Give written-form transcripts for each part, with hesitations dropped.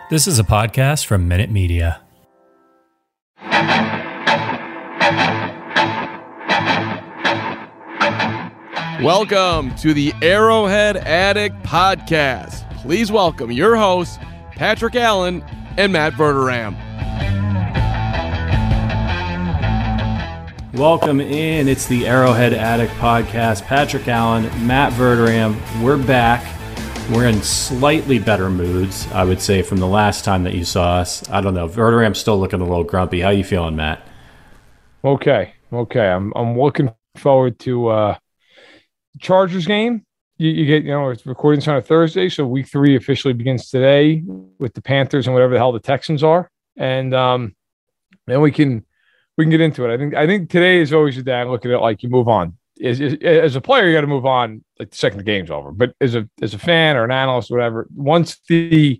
This is a podcast from Minute Media. Welcome to the Arrowhead Addict Podcast. Please welcome your hosts, Patrick Allen and Matt Verderame. Welcome in. It's the Arrowhead Addict Podcast. Patrick Allen, Matt Verderame. We're back. We're in slightly better moods, I would say, from the last time that you saw us. I don't know. Verderame's still looking a little grumpy. How you feeling, Matt? Okay. I'm looking forward to Chargers game. You get, it's recording on a Thursday, so week 3 officially begins today with the Panthers and whatever the hell the Texans are, and then we can get into it. I think today is always the day I look at it like you move on. As a player, you got to move on like the second the game's over. But as a fan or an analyst, or whatever, once the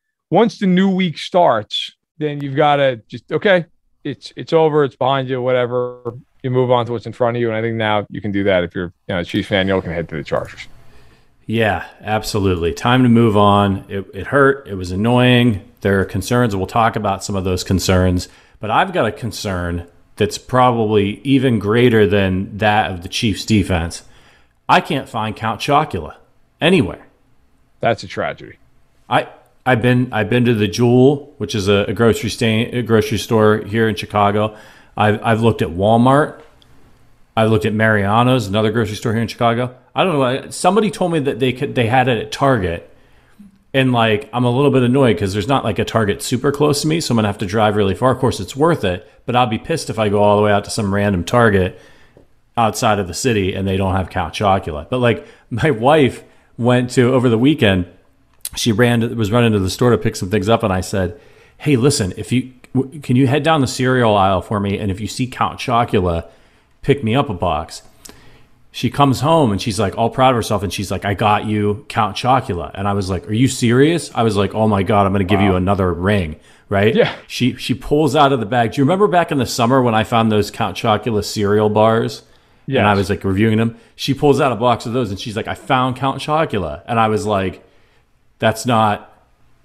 new week starts, then you've got to just it's over, it's behind you, whatever. You move on to what's in front of you, and I think now you can do that if you're a Chiefs fan. You're looking ahead to the Chargers. Yeah, absolutely. Time to move on. It hurt. It was annoying. There are concerns. We'll talk about some of those concerns. But I've got a concern that's probably even greater than that of the Chiefs defense. I can't find Count Chocula anywhere. That's a tragedy. I've been to the Jewel, which is a grocery store here in Chicago. I've looked at Walmart. I've looked at Mariano's, another grocery store here in Chicago. I don't know. Somebody told me that they had it at Target. And I'm a little bit annoyed because there's not a Target super close to me, so I'm going to have to drive really far. Of course, it's worth it, but I'll be pissed if I go all the way out to some random Target outside of the city and they don't have Count Chocula. But my wife went to, over the weekend, she was running to the store to pick some things up, and I said, hey, listen, can you head down the cereal aisle for me, and if you see Count Chocula, pick me up a box. She comes home and she's all proud of herself, and she's like, I got you Count Chocula. And I was like, are you serious? I was like, oh my God, I'm going to give you another ring, right? Yeah. She pulls out of the bag. Do you remember back in the summer when I found those Count Chocula cereal bars? Yeah. And I was reviewing them. She pulls out a box of those and she's like, I found Count Chocula. And I was like, that's not,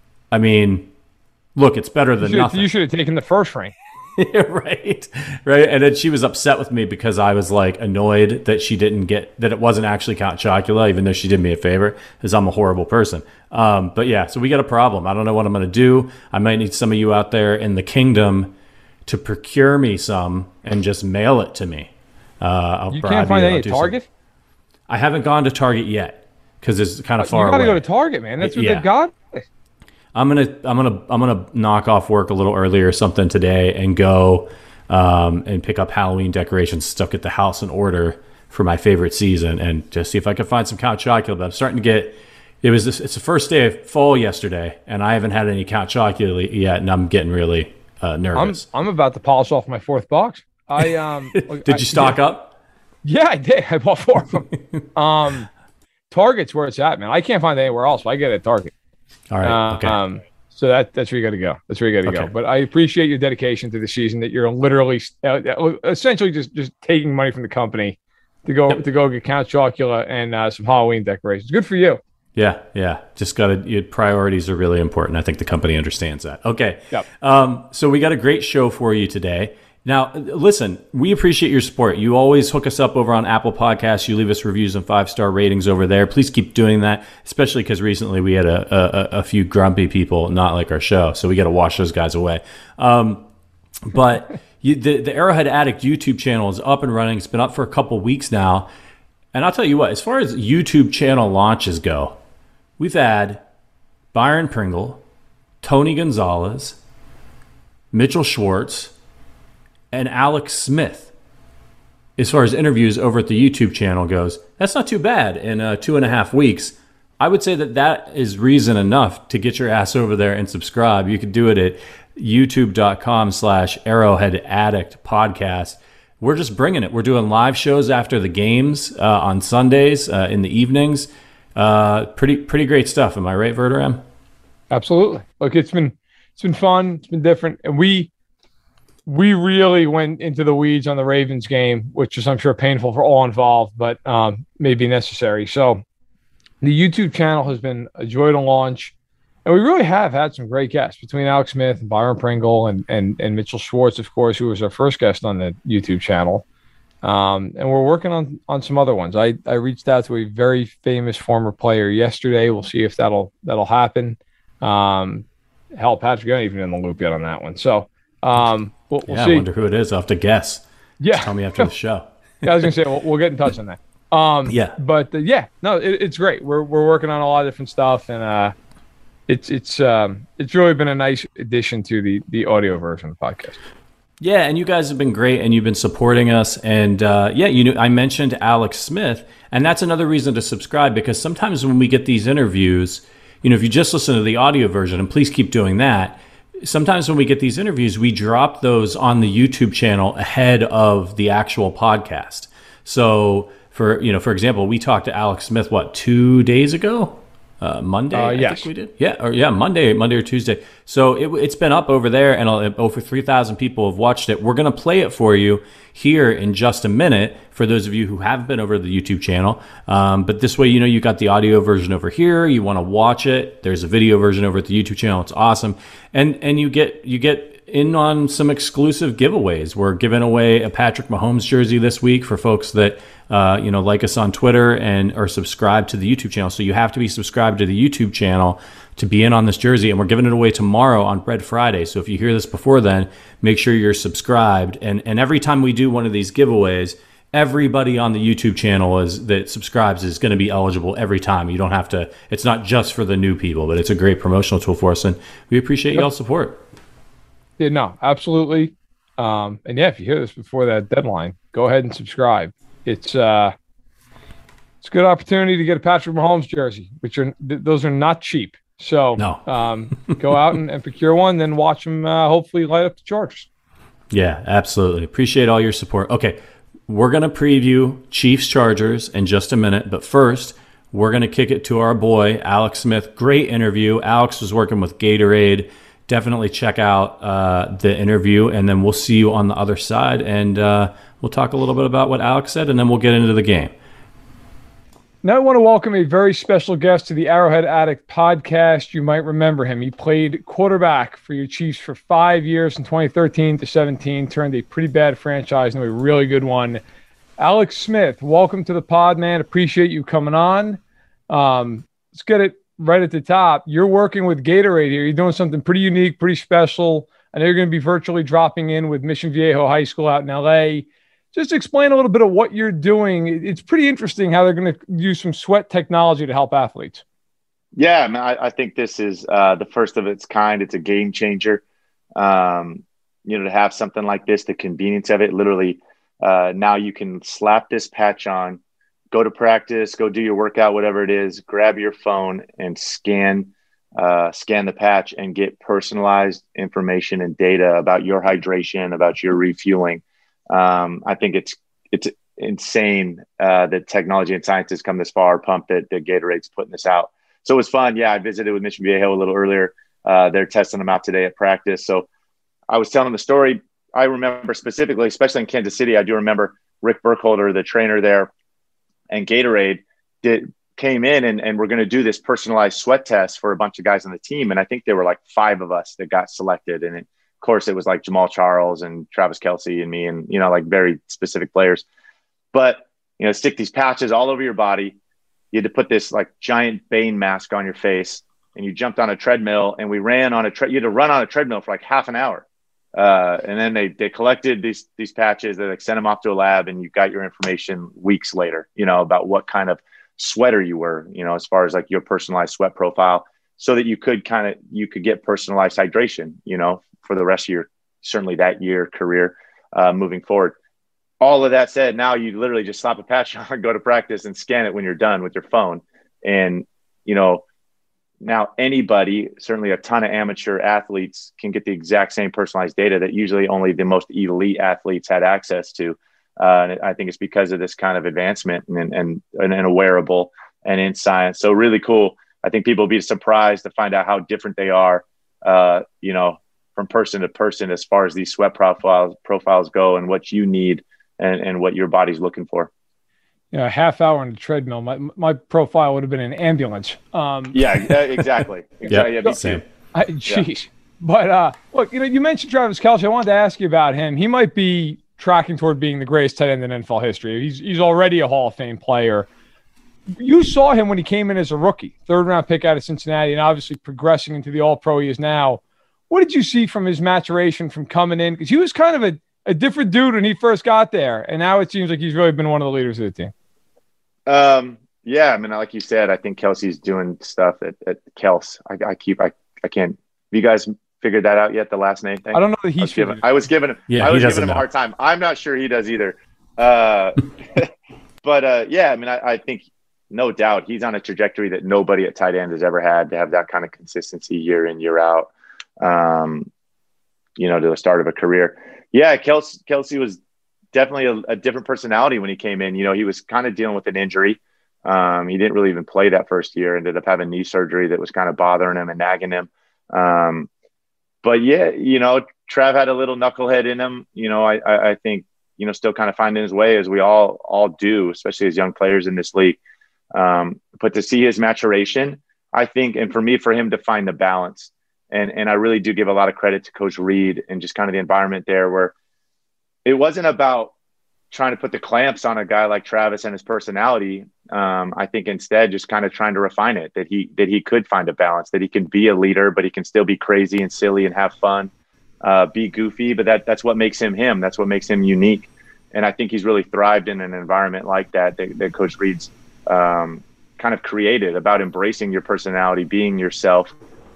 look, it's better than nothing. You should have taken the first ring. Right. And then she was upset with me because I was annoyed that she didn't get that it wasn't actually Count Chocula, even though she did me a favor, because I'm a horrible person. But yeah, so we got a problem. I don't know what I'm going to do. I might need some of you out there in the kingdom to procure me some and just mail it to me. You can't find any at Target? I haven't gone to Target yet because it's kind of far away. You got to go to Target, man. That's what they've got. I'm gonna knock off work a little earlier or something today and go and pick up Halloween decorations stuck at the house in order for my favorite season, and just see if I can find some Count Chocula. But I'm starting to get it's the first day of fall yesterday, and I haven't had any Count Chocula yet, and I'm getting really nervous. I'm about to polish off my 4th box. Did you stock up? Yeah, I did. I bought 4 of them. Target's where it's at, man. I can't find it anywhere else. So I get it at Target. All right. Okay. So that's where you got to go. That's where you got to go. But I appreciate your dedication to the season. That you're literally, essentially just taking money from the company to go get Count Chocula and some Halloween decorations. Good for you. Yeah. Just your priorities are really important. I think the company understands that. Okay. Yep. So we got a great show for you today. Now, listen, we appreciate your support. You always hook us up over on Apple Podcasts. You leave us reviews and 5-star ratings over there. Please keep doing that, especially because recently we had a few grumpy people not like our show, so we got to wash those guys away. But the Arrowhead Addict YouTube channel is up and running. It's been up for a couple weeks now. And I'll tell you what, as far as YouTube channel launches go, we've had Byron Pringle, Tony Gonzalez, Mitchell Schwartz, and Alex Smith. As far as interviews over at the YouTube channel goes, that's not too bad in 2.5 weeks. I would say that is reason enough to get your ass over there and subscribe. You could do it at youtube.com/Arrowhead Addict Podcast. We're just bringing it. We're doing live shows after the games on Sundays in the evenings. Pretty great stuff. Am I right, Verderame? Absolutely. Look, it's been fun. It's been different, and we really went into the weeds on the Ravens game, which is, I'm sure, painful for all involved, but maybe necessary. So the YouTube channel has been a joy to launch. And we really have had some great guests between Alex Smith and Byron Pringle and Mitchell Schwartz, of course, who was our first guest on the YouTube channel. And we're working on some other ones. I reached out to a very famous former player yesterday. We'll see if that'll happen. Hell, Patrick, you're not even in the loop yet on that one. So we'll see. I wonder who it is. I'll have to guess. Yeah. Just tell me after the show. Yeah, I was gonna say we'll get in touch on that. It's great. We're working on a lot of different stuff, and it's really been a nice addition to the audio version of the podcast. Yeah, and you guys have been great, and you've been supporting us. And I mentioned Alex Smith, and that's another reason to subscribe, because sometimes when we get these interviews, if you just listen to the audio version, and please keep doing that. Sometimes when we get these interviews, we drop those on the YouTube channel ahead of the actual podcast. So for example, we talked to Alex Smith, 2 days ago? Monday, yes. I think we did. Monday or Tuesday. So it's been up over there, and over 3,000 people have watched it. We're going to play it for you here in just a minute for those of you who have been over the YouTube channel. But this way, you got the audio version over here. You want to watch it. There's a video version over at the YouTube channel. It's awesome. And you get in on some exclusive giveaways. We're giving away a Patrick Mahomes jersey this week for folks that like us on Twitter and are subscribed to the YouTube channel. So you have to be subscribed to the YouTube channel to be in on this jersey, and we're giving it away tomorrow on Red Friday. So if you hear this before then, make sure you're subscribed. And every time we do one of these giveaways, everybody on the YouTube channel that subscribes is going to be eligible every time. You don't have to. It's not just for the new people, but it's a great promotional tool for us, and we appreciate y'all's support. Yeah, no, absolutely. If you hear this before that deadline, go ahead and subscribe. It's a good opportunity to get a Patrick Mahomes jersey, those are not cheap. So no. Go out and procure one, then watch them hopefully light up the Chargers. Yeah, absolutely. Appreciate all your support. Okay, we're going to preview Chiefs-Chargers in just a minute, but first, we're going to kick it to our boy, Alex Smith. Great interview. Alex was working with Gatorade. Definitely check out the interview, and then we'll see you on the other side, and we'll talk a little bit about what Alex said, and then we'll get into the game. Now I want to welcome a very special guest to the Arrowhead Addict podcast. You might remember him. He played quarterback for your Chiefs for 5 years from 2013 to 17, turned a pretty bad franchise into a really good one. Alex Smith, welcome to the pod, man. Appreciate you coming on. Let's get it right at the top. You're working with Gatorade here. You're doing something pretty unique, pretty special. I know you're going to be virtually dropping in with Mission Viejo High School out in LA. Just explain a little bit of what you're doing. It's pretty interesting how they're going to use some sweat technology to help athletes. Yeah, man, I think this is the first of its kind. It's a game changer. To have something like this, the convenience of it, literally now you can slap this patch on, go to practice, go do your workout, whatever it is, grab your phone and scan the patch and get personalized information and data about your hydration, about your refueling. I think it's insane that technology and science has come this far, pumped that Gatorade's putting this out. So it was fun. Yeah, I visited with Mission Viejo a little earlier. They're testing them out today at practice. So I was telling the story. I remember specifically, especially in Kansas City, I do remember Rick Burkholder, the trainer there, and Gatorade came in and we're going to do this personalized sweat test for a bunch of guys on the team. And I think there were like 5 of us that got selected. And of course, it was like Jamal Charles and Travis Kelce and me and, like very specific players. But, stick these patches all over your body. You had to put this like giant Bane mask on your face, and you jumped on a treadmill, and we ran on you had to run on a treadmill for like half an hour. And then they collected these patches, they sent them off to a lab, and you got your information weeks later, about what kind of sweater you were, as far as like your personalized sweat profile, so that you could get personalized hydration, for the rest of your, certainly that year career, moving forward. All of that said, now you literally just slap a patch on, go to practice and scan it when you're done with your phone. And, now anybody, certainly a ton of amateur athletes, can get the exact same personalized data that usually only the most elite athletes had access to. And I think it's because of this kind of advancement and a wearable and in science. So really cool. I think people will be surprised to find out how different they are, from person to person, as far as these sweat profiles go and what you need and what your body's looking for. a half hour on the treadmill, my profile would have been an ambulance. Yeah, exactly. Yeah, me too. Jeez. But look, you mentioned Travis Kelce. I wanted to ask you about him. He might be tracking toward being the greatest tight end in NFL history. He's already a Hall of Fame player. You saw him when he came in as a rookie, 3rd-round pick out of Cincinnati, and obviously progressing into the All-Pro he is now. What did you see from his maturation from coming in? Because he was kind of a different dude when he first got there, and now it seems like he's really been one of the leaders of the team. Yeah, I mean, like you said, I think Kelce's doing stuff at Kels. I can't. Have you guys figured that out yet? The last name thing. I don't know that he's. I was giving him. Yeah, I was giving him a hard time. I'm not sure he does either. But yeah, I mean, I think no doubt he's on a trajectory that nobody at tight end has ever had, to have that kind of consistency year in, year out. To the start of a career. Yeah, Kelce was definitely a different personality when he came in. He was kind of dealing with an injury. He didn't really even play that first year. Ended up having knee surgery that was kind of bothering him and nagging him. But yeah, Trav had a little knucklehead in him. I think, still kind of finding his way, as we all do, especially as young players in this league. But to see his maturation, I think, and for him to find the balance, and I really do give a lot of credit to Coach Reed and just kind of the environment there, where it wasn't about trying to put the clamps on a guy like Travis and his personality. I think instead just kind of trying to refine it, that he could find a balance, that he can be a leader, but he can still be crazy and silly and have fun, be goofy, but that's what makes him him. That's what makes him unique. And I think he's really thrived in an environment like that Coach Reed's kind of created, about embracing your personality, being yourself.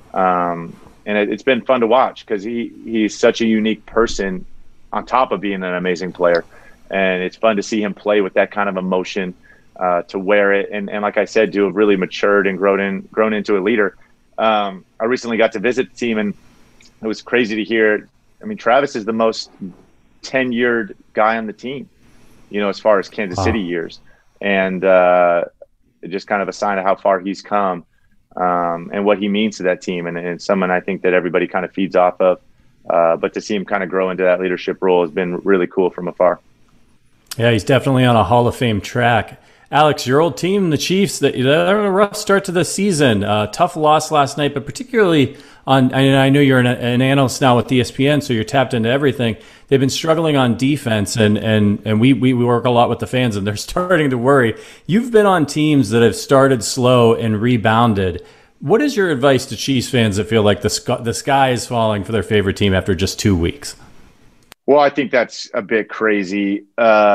And it's been fun to watch, because he's such a unique person on top of being an amazing player. And it's fun to see him play with that kind of emotion, to wear it. And like I said, to have really matured and grown into a leader. I recently got to visit the team, and it was crazy to hear. I mean, Travis is the most tenured guy on the team, as far as Kansas City years. And just kind of a sign of how far he's come, and what he means to that team. And someone I think that everybody kind of feeds off of. But to see him kind of grow into that leadership role has been really cool from afar. Yeah, he's definitely on a Hall of Fame track. Alex, your old team, the Chiefs, they're on a rough start to the season. Tough loss last night, but particularly I know you're an analyst now with ESPN, so you're tapped into everything. They've been struggling on defense, and we work a lot with the fans, and they're starting to worry. You've been on teams that have started slow and rebounded. What is your advice to Chiefs fans that feel like the sky is falling for their favorite team after just 2 weeks? Well, I think that's a bit crazy.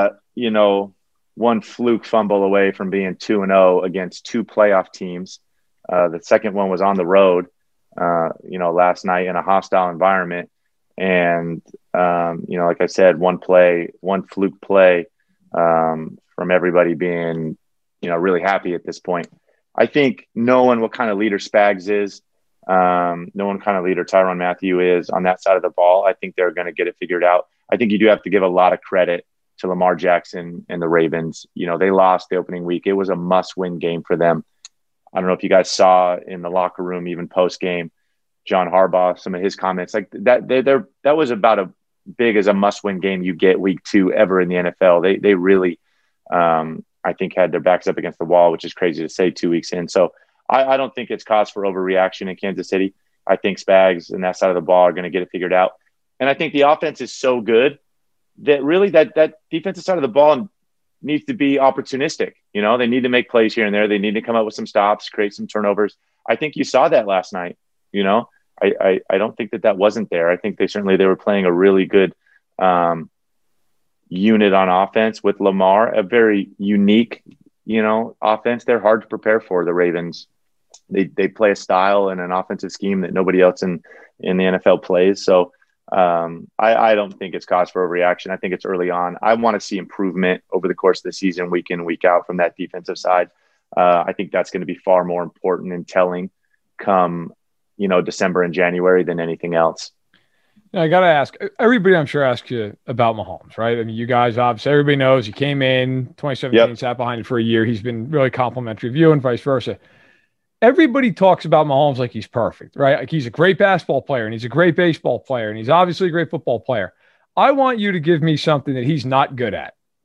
One fluke fumble away from being 2-0 against 2 playoff teams. The second one was on the road, last night in a hostile environment. And, like I said, one fluke play from everybody being, really happy at this point. I think knowing what kind of leader Spags is, knowing what kind of leader Tyrann Mathieu is on that side of the ball, I think they're going to get it figured out. I think you do have to give a lot of credit to Lamar Jackson and the Ravens. They lost the opening week. It was a must-win game for them. I don't know if you guys saw in the locker room, even post-game, John Harbaugh, some of his comments like that. That was about as big as a must-win game you get week 2 ever in the NFL. They really, I think, had their backs up against the wall, which is crazy to say 2 weeks in. So I don't think it's cause for overreaction in Kansas City. I think Spags and that side of the ball are going to get it figured out. And I think the offense is so good that really that defensive side of the ball needs to be opportunistic. They need to make plays here and there. They need to come up with some stops, create some turnovers. I think you saw that last night. I don't think that wasn't there. I think they were playing a really good unit on offense with Lamar, a very unique, offense. They're hard to prepare for, the Ravens. They play a style and an offensive scheme that nobody else in the NFL plays. So I don't think it's cause for overreaction. I think it's early on. I want to see improvement over the course of the season, week in, week out, from that defensive side. I think that's going to be far more important and telling come, December and January than anything else. Now, I got to ask, everybody I'm sure asks you about Mahomes, right? I mean, you guys, obviously, everybody knows he came in 2017, sat behind it for a year. He's been really complimentary of you and vice versa. Everybody talks about Mahomes like he's perfect, right? Like he's a great basketball player and he's a great baseball player and he's obviously a great football player. I want you to give me something that he's not good at.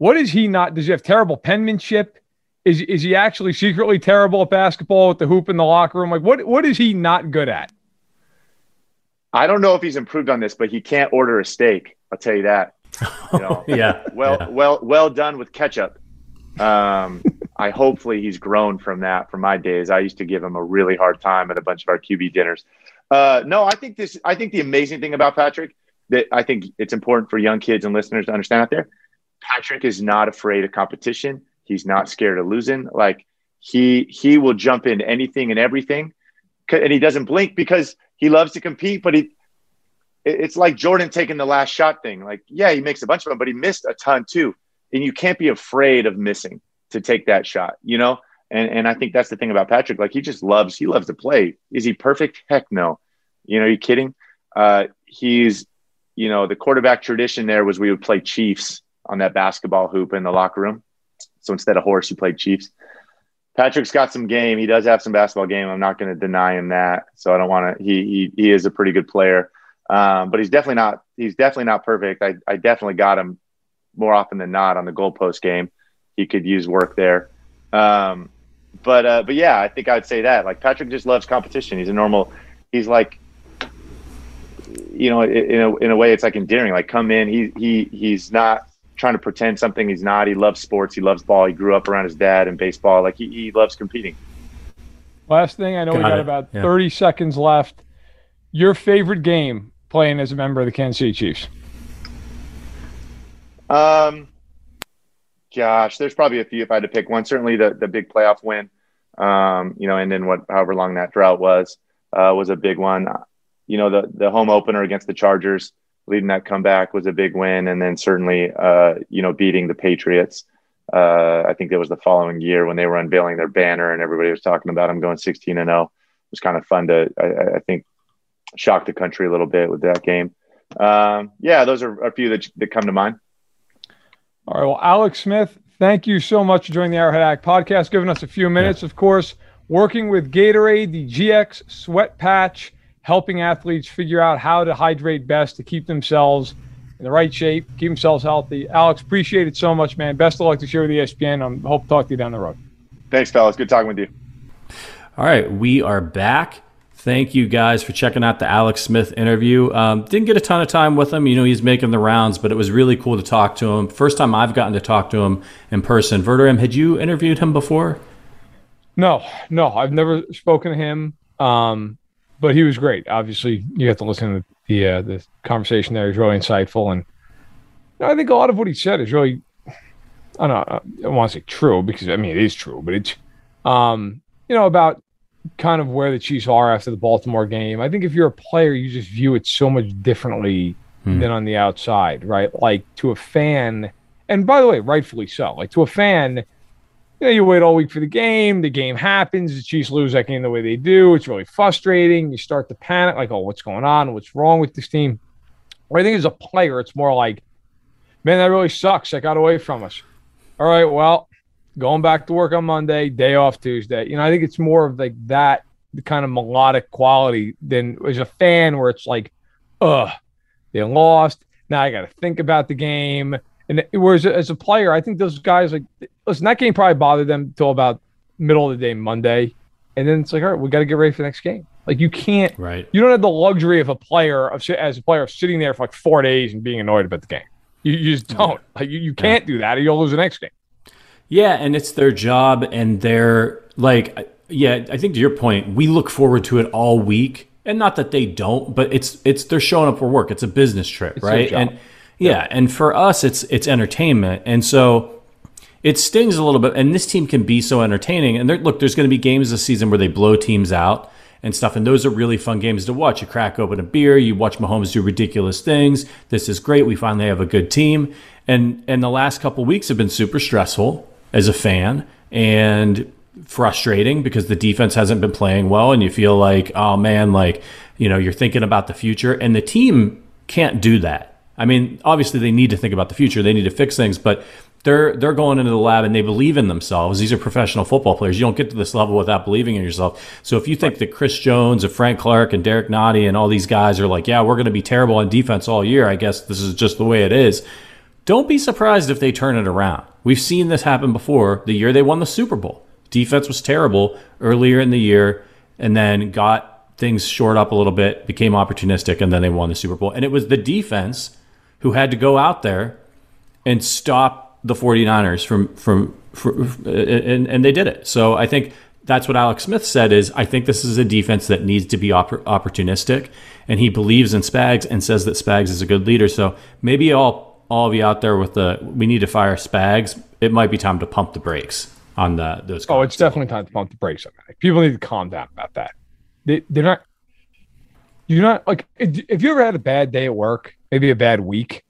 What is he not? Does he have terrible penmanship? Is he actually secretly terrible at basketball with the hoop in the locker room? Like, what is he not good at? I don't know if he's improved on this, but he can't order a steak. I'll tell you that. Yeah. Well done with ketchup. Hopefully he's grown from that from my days. I used to give him a really hard time at a bunch of our QB dinners. No, I think the amazing thing about Patrick that I think it's important for young kids and listeners to understand out there, Patrick is not afraid of competition. He's not scared of losing. Like he will jump into anything and everything, and he doesn't blink because he loves to compete. But it's like Jordan taking the last shot thing. Like, yeah, he makes a bunch of them, but he missed a ton too. And you can't be afraid of missing to take that shot, you know? And I think that's the thing about Patrick. Like, he loves to play. Is he perfect? Heck no. You know, are you kidding? He's, you know, the quarterback tradition there was we would play Chiefs on that basketball hoop in the locker room. So instead of horse, you played Chiefs. Patrick's got some game. He does have some basketball game. I'm not going to deny him that. So I don't want to, he is a pretty good player. But he's definitely not perfect. I definitely got him more often than not on the goalpost game. He could use work there. But yeah, I think I'd say that. Like, Patrick just loves competition. He's like, you know, in a way it's like endearing. Like, come in, he's not trying to pretend something he's not. He loves sports. He loves ball. He grew up around his dad and baseball. Like, he loves competing. Last thing, I know we got about 30 seconds left. Your favorite game playing as a member of the Kansas City Chiefs? Gosh, there's probably a few if I had to pick one. Certainly the big playoff win, you know, and then however long that drought was a big one. You know, the home opener against the Chargers, leading that comeback was a big win. And then certainly, you know, beating the Patriots. I think that was the following year when they were unveiling their banner and everybody was talking about them going 16-0. It was kind of fun to, I think, shock the country a little bit with that game. Yeah, those are a few that come to mind. All right. Well, Alex Smith, thank you so much for joining the Arrowhead Addict podcast, giving us a few minutes, of course, working with Gatorade, the GX sweat patch, helping athletes figure out how to hydrate best to keep themselves in the right shape, keep themselves healthy. Alex, appreciate it so much, man. Best of luck this year with ESPN. I hope to talk to you down the road. Thanks, fellas. Good talking with you. All right. We are back. Thank you guys for checking out the Alex Smith interview. Didn't get a ton of time with him. You know, he's making the rounds, but it was really cool to talk to him. First time I've gotten to talk to him in person. Verderame, had you interviewed him before? No, I've never spoken to him. But he was great. Obviously, you have to listen to the conversation there. He's really insightful. And you know, I think a lot of what he said is really, I don't want to say true because, I mean, it is true, but it's, you know, about kind of where the Chiefs are after the Baltimore game. I think if you're a player, you just view it so much differently than on the outside, right? Like, to a fan, and by the way, rightfully so, like, to a fan, you know, you wait all week for the game happens, the Chiefs lose that game the way they do, it's really frustrating, you start to panic, like, oh, what's going on, what's wrong with this team? Or I think as a player, it's more like, man, that really sucks, that got away from us. All right, well, going back to work on Monday, day off Tuesday. You know, I think it's more of like that kind of melodic quality than as a fan where it's like, they lost. Now I got to think about the game. And whereas as a player, I think those guys, like, listen, that game probably bothered them till about middle of the day Monday. And then it's like, all right, we got to get ready for the next game. Like, you can't, you don't have the luxury of as a player of sitting there for like 4 days and being annoyed about the game. You just don't. Like, you can't do that or you'll lose the next game. Yeah, and it's their job, and they're like, yeah, I think to your point, we look forward to it all week, and not that they don't, but it's they're showing up for work. It's a business trip, right? And and for us, it's entertainment, and so it stings a little bit. And this team can be so entertaining. And there's going to be games this season where they blow teams out and stuff, and those are really fun games to watch. You crack open a beer, you watch Mahomes do ridiculous things. This is great. We finally have a good team, and the last couple weeks have been super stressful as a fan and frustrating because the defense hasn't been playing well, and you feel like, oh man, like, you know, you're thinking about the future, and the team can't do that. I mean, obviously they need to think about the future, they need to fix things, but they're going into the lab and they believe in themselves. These are professional football players. You don't get to this level without believing in yourself. So if you think that Chris Jones and Frank Clark and Derek Nottie and all these guys are like, yeah, we're going to be terrible on defense all year, I guess this is just the way it is. don't be surprised if they turn it around. We've seen this happen before. The year they won the Super Bowl, defense was terrible earlier in the year, and then got things shored up a little bit, became opportunistic, and then they won the Super Bowl. And it was the defense who had to go out there and stop the 49ers and they did it. So I think that's what Alex Smith said is, I think this is a defense that needs to be opportunistic, and he believes in Spags and says that Spags is a good leader. So maybe all of you out there with we need to fire Spags, it might be time to pump the brakes on those. Oh, it's definitely time to pump the brakes on that. People need to calm down about that. You're not like, if you ever had a bad day at work, maybe a bad week,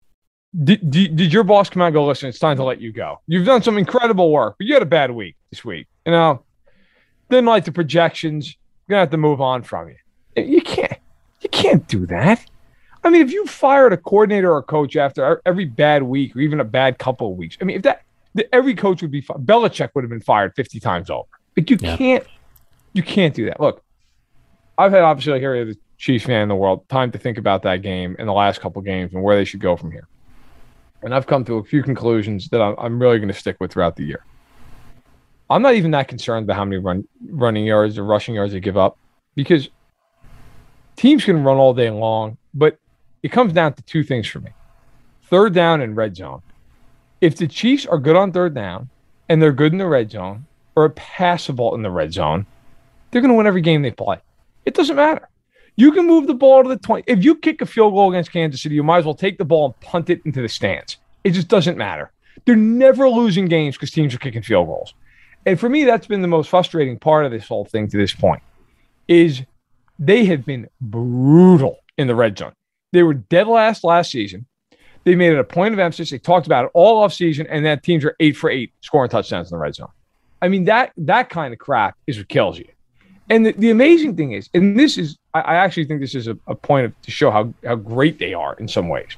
did your boss come out and go, listen, it's time to let you go. You've done some incredible work, but you had a bad week this week. Didn't like the projections. You're gonna have to move on from you. You can't do that. I mean, if you fired a coordinator or a coach after every bad week or even a bad couple of weeks, I mean, every coach would be fired. Belichick would have been fired 50 times over. Like you can't do that. Look, I've had, obviously, like every other Chiefs fan in the world, time to think about that game and the last couple of games and where they should go from here. And I've come to a few conclusions that I'm really going to stick with throughout the year. I'm not even that concerned about how many running yards or rushing yards they give up, because teams can run all day long, but it comes down to two things for me: third down and red zone. If the Chiefs are good on third down and they're good in the red zone or are passable in the red zone, they're going to win every game they play. It doesn't matter. You can move the ball to the 20. If you kick a field goal against Kansas City, you might as well take the ball and punt it into the stands. It just doesn't matter. They're never losing games because teams are kicking field goals. And for me, that's been the most frustrating part of this whole thing to this point, is they have been brutal in the red zone. They were dead last season. They made it a point of emphasis. They talked about it all off season, and that teams are 8 for 8 scoring touchdowns in the red zone. I mean, that kind of crap is what kills you. And the amazing thing is, and this is, I actually think this is a point to show how great they are in some ways.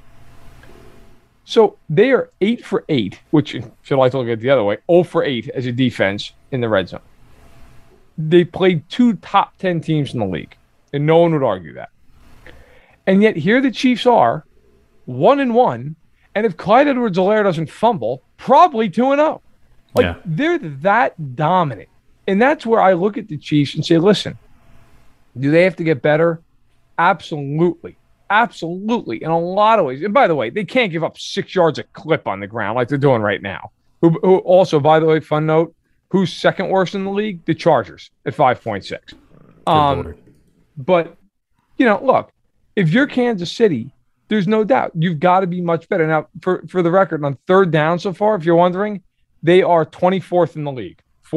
So they are 8 for 8, which, if you like to look at it the other way, 0 for 8 as a defense in the red zone. They played 2 top 10 teams in the league, and no one would argue that. And yet here the Chiefs are 1-1, and if Clyde Edwards-Helaire doesn't fumble, probably 2-0. They're that dominant. And that's where I look at the Chiefs and say, listen, do they have to get better? Absolutely. Absolutely. In a lot of ways. And by the way, they can't give up 6 yards a clip on the ground like they're doing right now. Who also, by the way, fun note, who's second worst in the league? The Chargers at 5.6. But, look, if you're Kansas City, there's no doubt you've got to be much better. Now, for the record, on third down so far, if you're wondering, they are 24th in the league,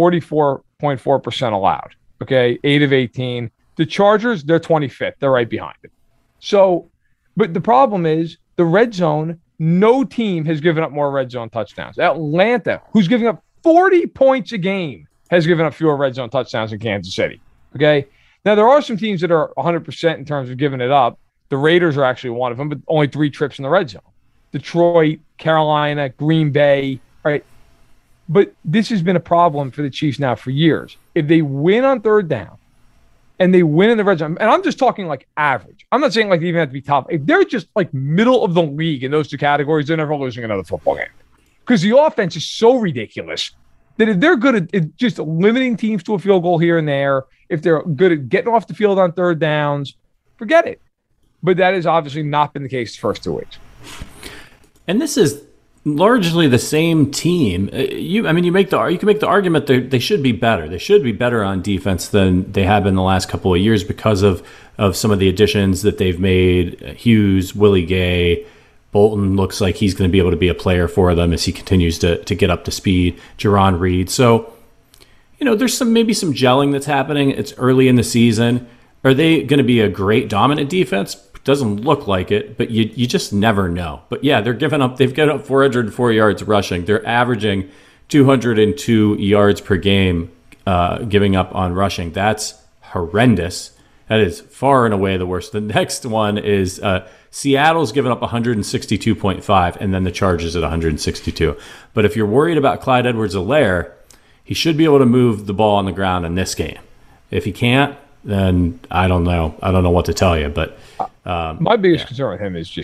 44.4% allowed. Okay, 8 of 18. The Chargers, they're 25th. They're right behind it. So, but the problem is the red zone, no team has given up more red zone touchdowns. Atlanta, who's giving up 40 points a game, has given up fewer red zone touchdowns than Kansas City. Okay, now there are some teams that are 100% in terms of giving it up. The Raiders are actually one of them, but only 3 trips in the red zone. Detroit, Carolina, Green Bay, right? But this has been a problem for the Chiefs now for years. If they win on third down and they win in the red zone, and I'm just talking like average. I'm not saying like they even have to be top. If they're just like middle of the league in those 2 categories, they're never losing another football game. Because the offense is so ridiculous that if they're good at just limiting teams to a field goal here and there, if they're good at getting off the field on third downs, forget it. But that has obviously not been the case the first 2 weeks. And this is largely the same team. You can make the argument that they should be better. They should be better on defense than they have been the last couple of years because of some of the additions that they've made. Hughes, Willie Gay, Bolton looks like he's going to be able to be a player for them as he continues to get up to speed. Jerron Reed. So, there's maybe some gelling that's happening. It's early in the season. Are they going to be a great dominant defense? Doesn't look like it, but you just never know. But yeah, they've given up 404 yards rushing. They're averaging 202 yards per game giving up on rushing. That's horrendous. That is far and away the worst. The next one is Seattle's given up 162.5, and then the Chargers at 162. But if you're worried about Clyde Edwards-Helaire, he should be able to move the ball on the ground in this game. If he can't, then I don't know. I don't know what to tell you, but my biggest concern with him is just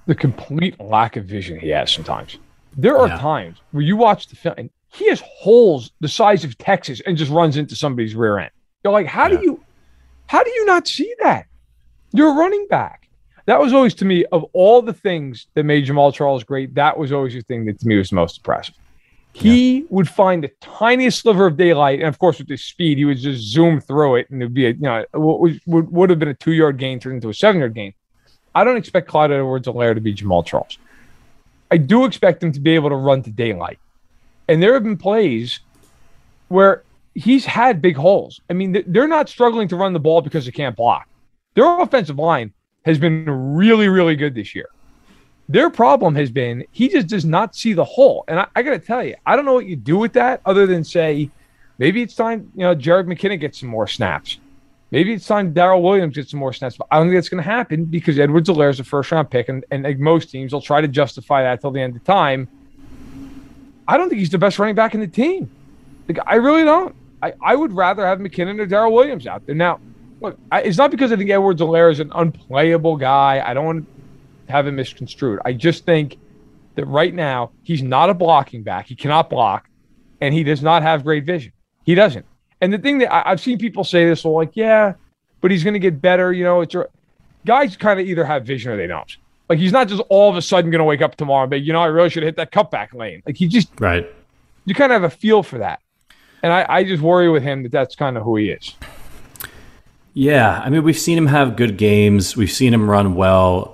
the complete lack of vision he has sometimes. There are times where you watch the film and he has holes the size of Texas and just runs into somebody's rear end. You're like, how do you not see that? You're a running back. That was always, to me, of all the things that made Jamaal Charles great, that was always the thing that to me was most impressive. He would find the tiniest sliver of daylight, and of course, with his speed, he would just zoom through it, and it'd be what would have been a 2-yard gain turned into a 7-yard gain. I don't expect Clyde Edwards-Helaire to be Jamaal Charles. I do expect him to be able to run to daylight, and there have been plays where he's had big holes. I mean, they're not struggling to run the ball because they can't block. Their offensive line has been really, really good this year. Their problem has been he just does not see the hole. And I got to tell you, I don't know what you do with that other than say, maybe it's time, Jerick McKinnon gets some more snaps. Maybe it's time Darrell Williams gets some more snaps. But I don't think that's going to happen because Edwards-Helaire is a first-round pick, and like most teams will try to justify that till the end of time. I don't think he's the best running back in the team. Like, I really don't. I would rather have McKinnon or Darrell Williams out there. Now, look, it's not because I think Edwards-Helaire is an unplayable guy. I don't want to have him misconstrued. I just think that right now he's not a blocking back. He cannot block, and he does not have great vision. He doesn't. And the thing that I've seen people say this, well, like, yeah, but he's going to get better. Guys kind of either have vision or they don't. Like, he's not just all of a sudden going to wake up tomorrow and be, I really should hit that cutback lane. Like, you kind of have a feel for that. And I just worry with him that that's kind of who he is. Yeah, I mean, we've seen him have good games. We've seen him run well.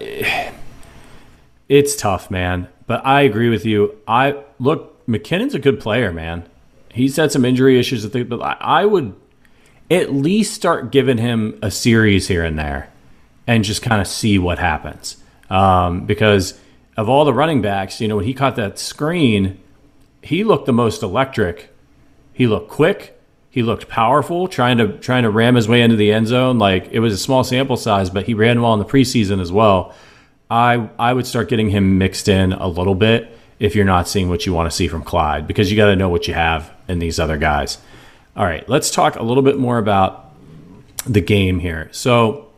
It's tough, man. But I agree with you. Look, McKinnon's a good player, man. He's had some injury issues, but I would at least start giving him a series here and there and just kind of see what happens. Because of all the running backs, when he caught that screen, he looked the most electric. He looked quick. He looked powerful, trying to ram his way into the end zone. Like, it was a small sample size, but he ran well in the preseason as well. I would start getting him mixed in a little bit if you're not seeing what you want to see from Clyde, because you got to know what you have in these other guys. All right, let's talk a little bit more about the game here. So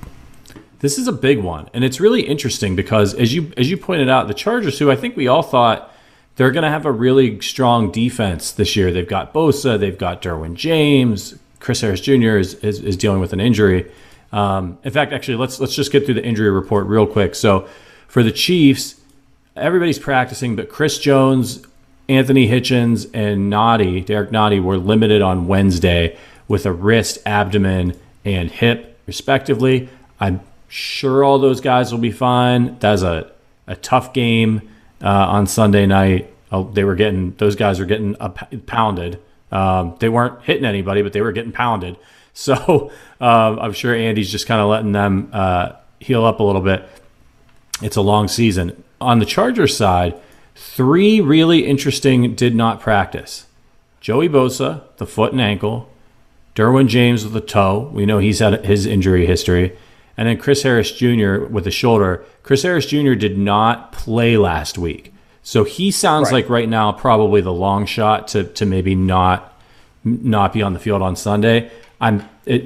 this is a big one, and it's really interesting because as you pointed out, the Chargers, who I think we all thought they're going to have a really strong defense this year. They've got Bosa, they've got Derwin James, Chris Harris Jr. is dealing with an injury. In fact, actually, let's just get through the injury report real quick. So for the Chiefs, everybody's practicing, but Chris Jones, Anthony Hitchens, and Derek Nottie were limited on Wednesday with a wrist, abdomen, and hip, respectively. I'm sure all those guys will be fine. That's a tough game on Sunday night. Those guys were getting pounded. They weren't hitting anybody, but they were getting pounded. So I'm sure Andy's just kind of letting them heal up a little bit. It's a long season. On the Chargers side, 3 really interesting did not practice. Joey Bosa, the foot and ankle. Derwin James with the toe. We know he's had his injury history. And then Chris Harris Jr. with the shoulder. Chris Harris Jr. did not play last week. So he sounds like right now probably the long shot to maybe not be on the field on Sunday. From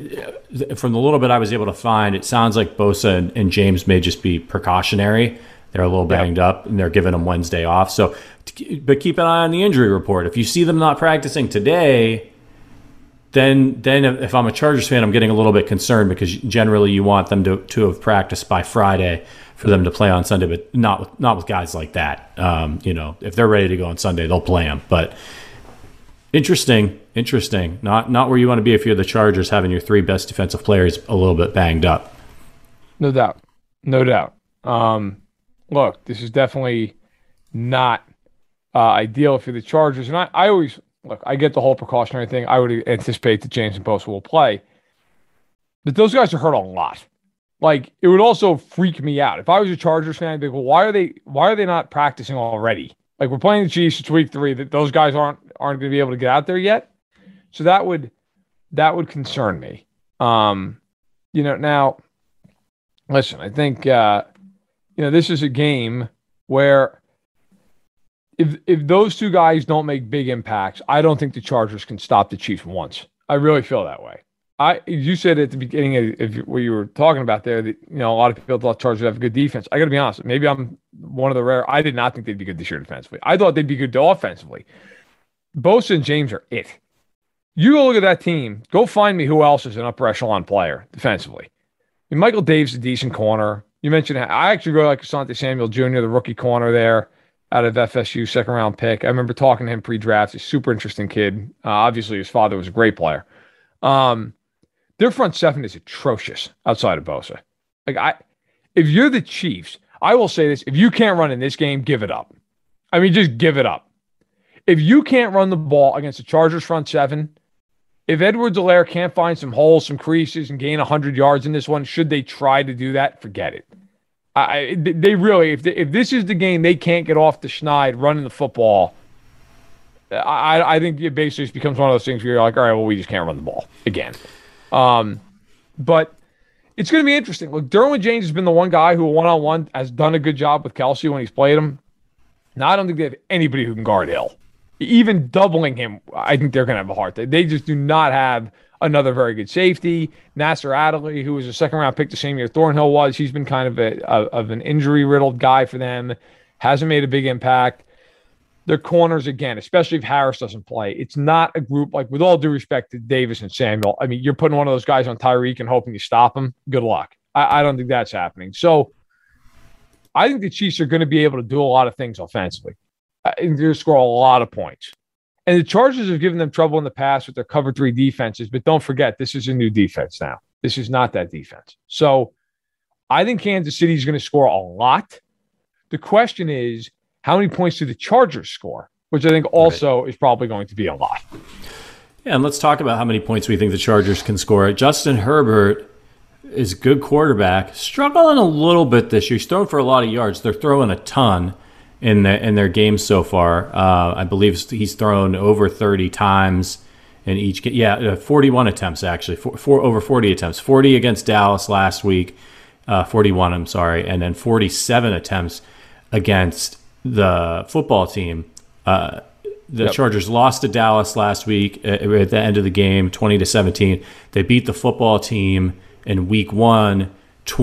the little bit I was able to find, it sounds like Bosa and James may just be precautionary. They're a little banged up, and they're giving them Wednesday off. So, but keep an eye on the injury report. If you see them not practicing today, then if I'm a Chargers fan, I'm getting a little bit concerned because generally you want them to have practiced by Friday for them to play on Sunday, but not with guys like that. If they're ready to go on Sunday, they'll play them. But interesting. Not where you want to be if you're the Chargers, having your 3 best defensive players a little bit banged up. No doubt. Look, this is definitely not ideal for the Chargers. And I always look, I get the whole precautionary thing. I would anticipate that James and Bosa will play. But those guys are hurt a lot. Like, it would also freak me out. If I was a Chargers fan, I'd be like, well, why are they not practicing already? Like, we're playing the Chiefs, it's week 3, that those guys aren't going to be able to get out there yet. So that would concern me. Now, listen, I think this is a game where if those 2 guys don't make big impacts, I don't think the Chargers can stop the Chiefs once. I really feel that way. You said at the beginning of what you were talking about there that a lot of people thought Chargers have a good defense. I got to be honest, maybe I'm one of the rare. I did not think they'd be good this year defensively. I thought they'd be good offensively. Bosa and James are it. You go look at that team. Go find me who else is an upper echelon player defensively. I mean, Michael Davis is a decent corner. You mentioned I actually really like Asante Samuel Jr., the rookie corner there out of FSU, second round pick. I remember talking to him pre-draft. He's a super interesting kid. Obviously, his father was a great player. Their front seven is atrocious outside of Bosa. If you're the Chiefs, I will say this: if you can't run in this game, give it up. I mean, just give it up. If you can't run the ball against the Chargers front seven, if Edwards-Helaire can't find some holes, some creases, and gain 100 yards in this one, should they try to do that? Forget it. They really, if this is the game they can't get off the schneid running the football, I think it basically just becomes one of those things where you're like, all right, well, we just can't run the ball again. But it's going to be interesting. Look, Derwin James has been the one guy who one-on-one has done a good job with Kelsey when he's played him. Now, I don't think they have anybody who can guard Hill. Even doubling him, I think they're going to have a hard time. They just do not have another very good safety. Nasser Adderley, who was a second-round pick the same year Thornhill was, he's been kind of an injury-riddled guy for them. Hasn't made a big impact. Their corners, again, especially if Harris doesn't play, it's not a group, like, with all due respect to Davis and Samuel, I mean, you're putting one of those guys on Tyreek and hoping you stop him. Good luck. I don't think that's happening. So I think the Chiefs are going to be able to do a lot of things offensively. They're going to score a lot of points. And the Chargers have given them trouble in the past with their cover 3 defenses, but don't forget, this is a new defense now. This is not that defense. So I think Kansas City is going to score a lot. The question is, how many points do the Chargers score? Which I think also is probably going to be a lot. Yeah, and let's talk about how many points we think the Chargers can score. Justin Herbert is a good quarterback, struggling a little bit this year. He's thrown for a lot of yards. They're throwing a ton in their games so far. I believe he's thrown over 30 times in each game. Yeah, 41 attempts, actually. Over 40 attempts. 40 against Dallas last week. 41, I'm sorry. And then 47 attempts against the football team. The Chargers lost to Dallas last week at the end of the game, 20-17. They beat the football team in week 1,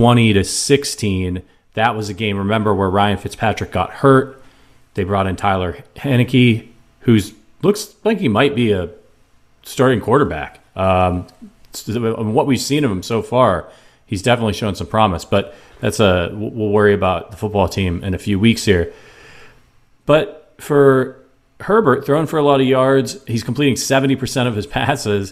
20-16. That was a game, remember, where Ryan Fitzpatrick got hurt. They brought in Tyler Heineke, who looks like he might be a starting quarterback. What we've seen of him so far, he's definitely shown some promise. But we'll worry about the football team in a few weeks here. But for Herbert, throwing for a lot of yards, he's completing 70% of his passes,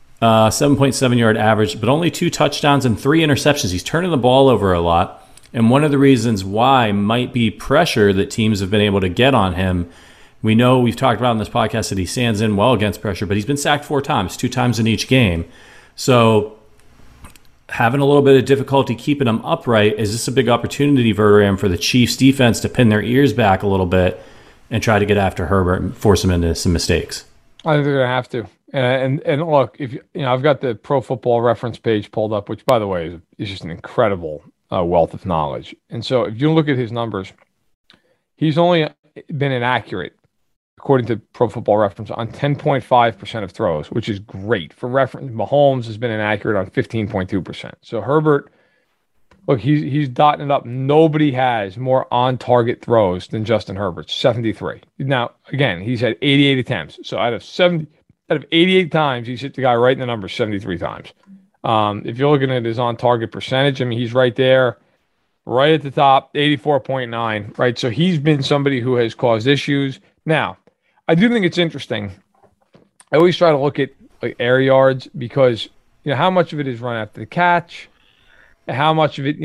7.7 yard average, but only 2 touchdowns and 3 interceptions. He's turning the ball over a lot. And one of the reasons why might be pressure that teams have been able to get on him. We know we've talked about in this podcast that he stands in well against pressure, but he's been sacked 4 times, 2 times in each game. So having a little bit of difficulty keeping him upright, is this a big opportunity, Verderam, for the Chiefs defense to pin their ears back a little bit and try to get after Herbert and force him into some mistakes? I think they're going to have to. And look, if I've got the Pro Football Reference page pulled up, which, by the way, is just an incredible wealth of knowledge. And so if you look at his numbers, he's only been inaccurate, according to Pro Football Reference, on 10.5% of throws, which is great. For reference, Mahomes has been inaccurate on 15.2%. So Herbert, look, he's dotting it up. Nobody has more on-target throws than Justin Herbert, 73. Now, again, he's had 88 attempts. So out of 88 times, he's hit the guy right in the numbers 73 times. If you're looking at his on-target percentage, I mean, he's right there, right at the top, 84.9, right? So he's been somebody who has caused issues. Now, I do think it's interesting. I always try to look at like air yards because, how much of it is run after the catch, and how much of it,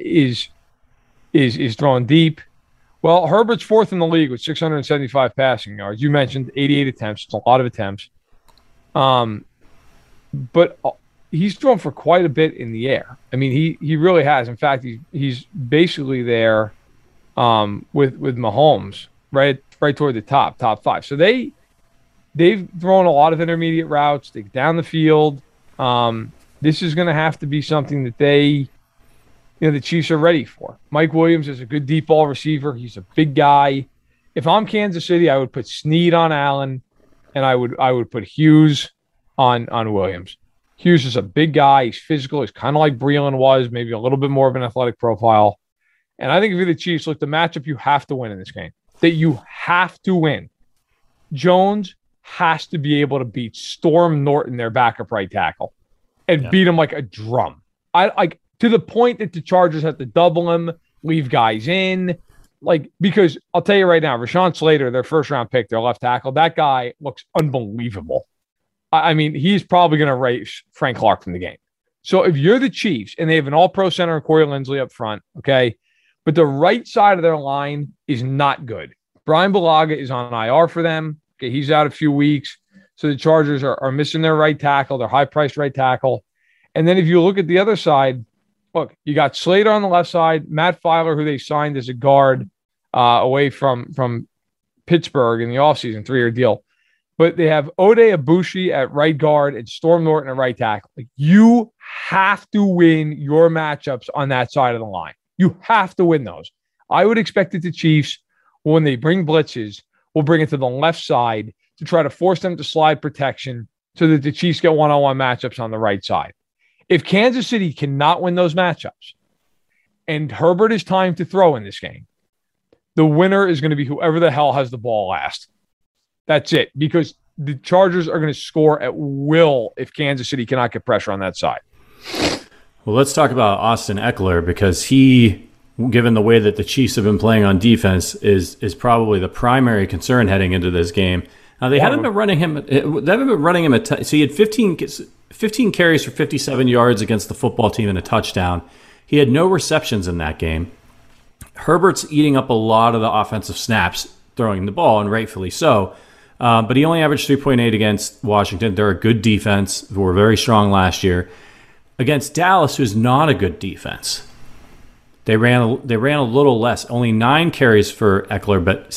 is thrown deep. Well, Herbert's 4th in the league with 675 passing yards. You mentioned 88 attempts. It's a lot of attempts. But he's thrown for quite a bit in the air. I mean, he really has. In fact, he's basically there with Mahomes, right toward the top 5. So they've thrown a lot of intermediate routes. They get down the field. This is going to have to be something that the Chiefs are ready for. Mike Williams is a good deep ball receiver. He's a big guy. If I'm Kansas City, I would put Snead on Allen, and I would put Hughes on Williams. Hughes is a big guy. He's physical. He's kind of like Breland was, maybe a little bit more of an athletic profile. And I think if you're the Chiefs, look, the matchup you have to win in this game, that you have to win. Jones has to be able to beat Storm Norton, their backup right tackle, and beat him like a drum. I like to the point that the Chargers have to double him, leave guys in. Like, because I'll tell you right now, Rashawn Slater, their first round pick, their left tackle, that guy looks unbelievable. I mean, he's probably going to race Frank Clark from the game. So if you're the Chiefs and they have an all-pro center and Corey Linsley up front, okay, but the right side of their line is not good. Brian Bulaga is on IR for them. Okay, he's out a few weeks. So the Chargers are missing their right tackle, their high-priced right tackle. And then if you look at the other side, look, you got Slater on the left side, Matt Filer, who they signed as a guard away from Pittsburgh in the offseason, 3-year deal. But they have Ode Abushi at right guard and Storm Norton at right tackle. Like, you have to win your matchups on that side of the line. You have to win those. I would expect that the Chiefs, when they bring blitzes, will bring it to the left side to try to force them to slide protection so that the Chiefs get one-on-one matchups on the right side. If Kansas City cannot win those matchups and Herbert is timed to throw in this game, the winner is going to be whoever the hell has the ball last. That's it, because the Chargers are going to score at will if Kansas City cannot get pressure on that side. Well, let's talk about Austin Eckler, because he, given the way that the Chiefs have been playing on defense, is probably the primary concern heading into this game. Now, they haven't been running him. They haven't been running him. So he had 15 carries for 57 yards against the football team and a touchdown. He had no receptions in that game. Herbert's eating up a lot of the offensive snaps throwing the ball, and rightfully so. But he only averaged 3.8 against Washington. They're a good defense who were very strong last year. Against Dallas, who's not a good defense, they ran a little less. Only 9 carries for Eckler, but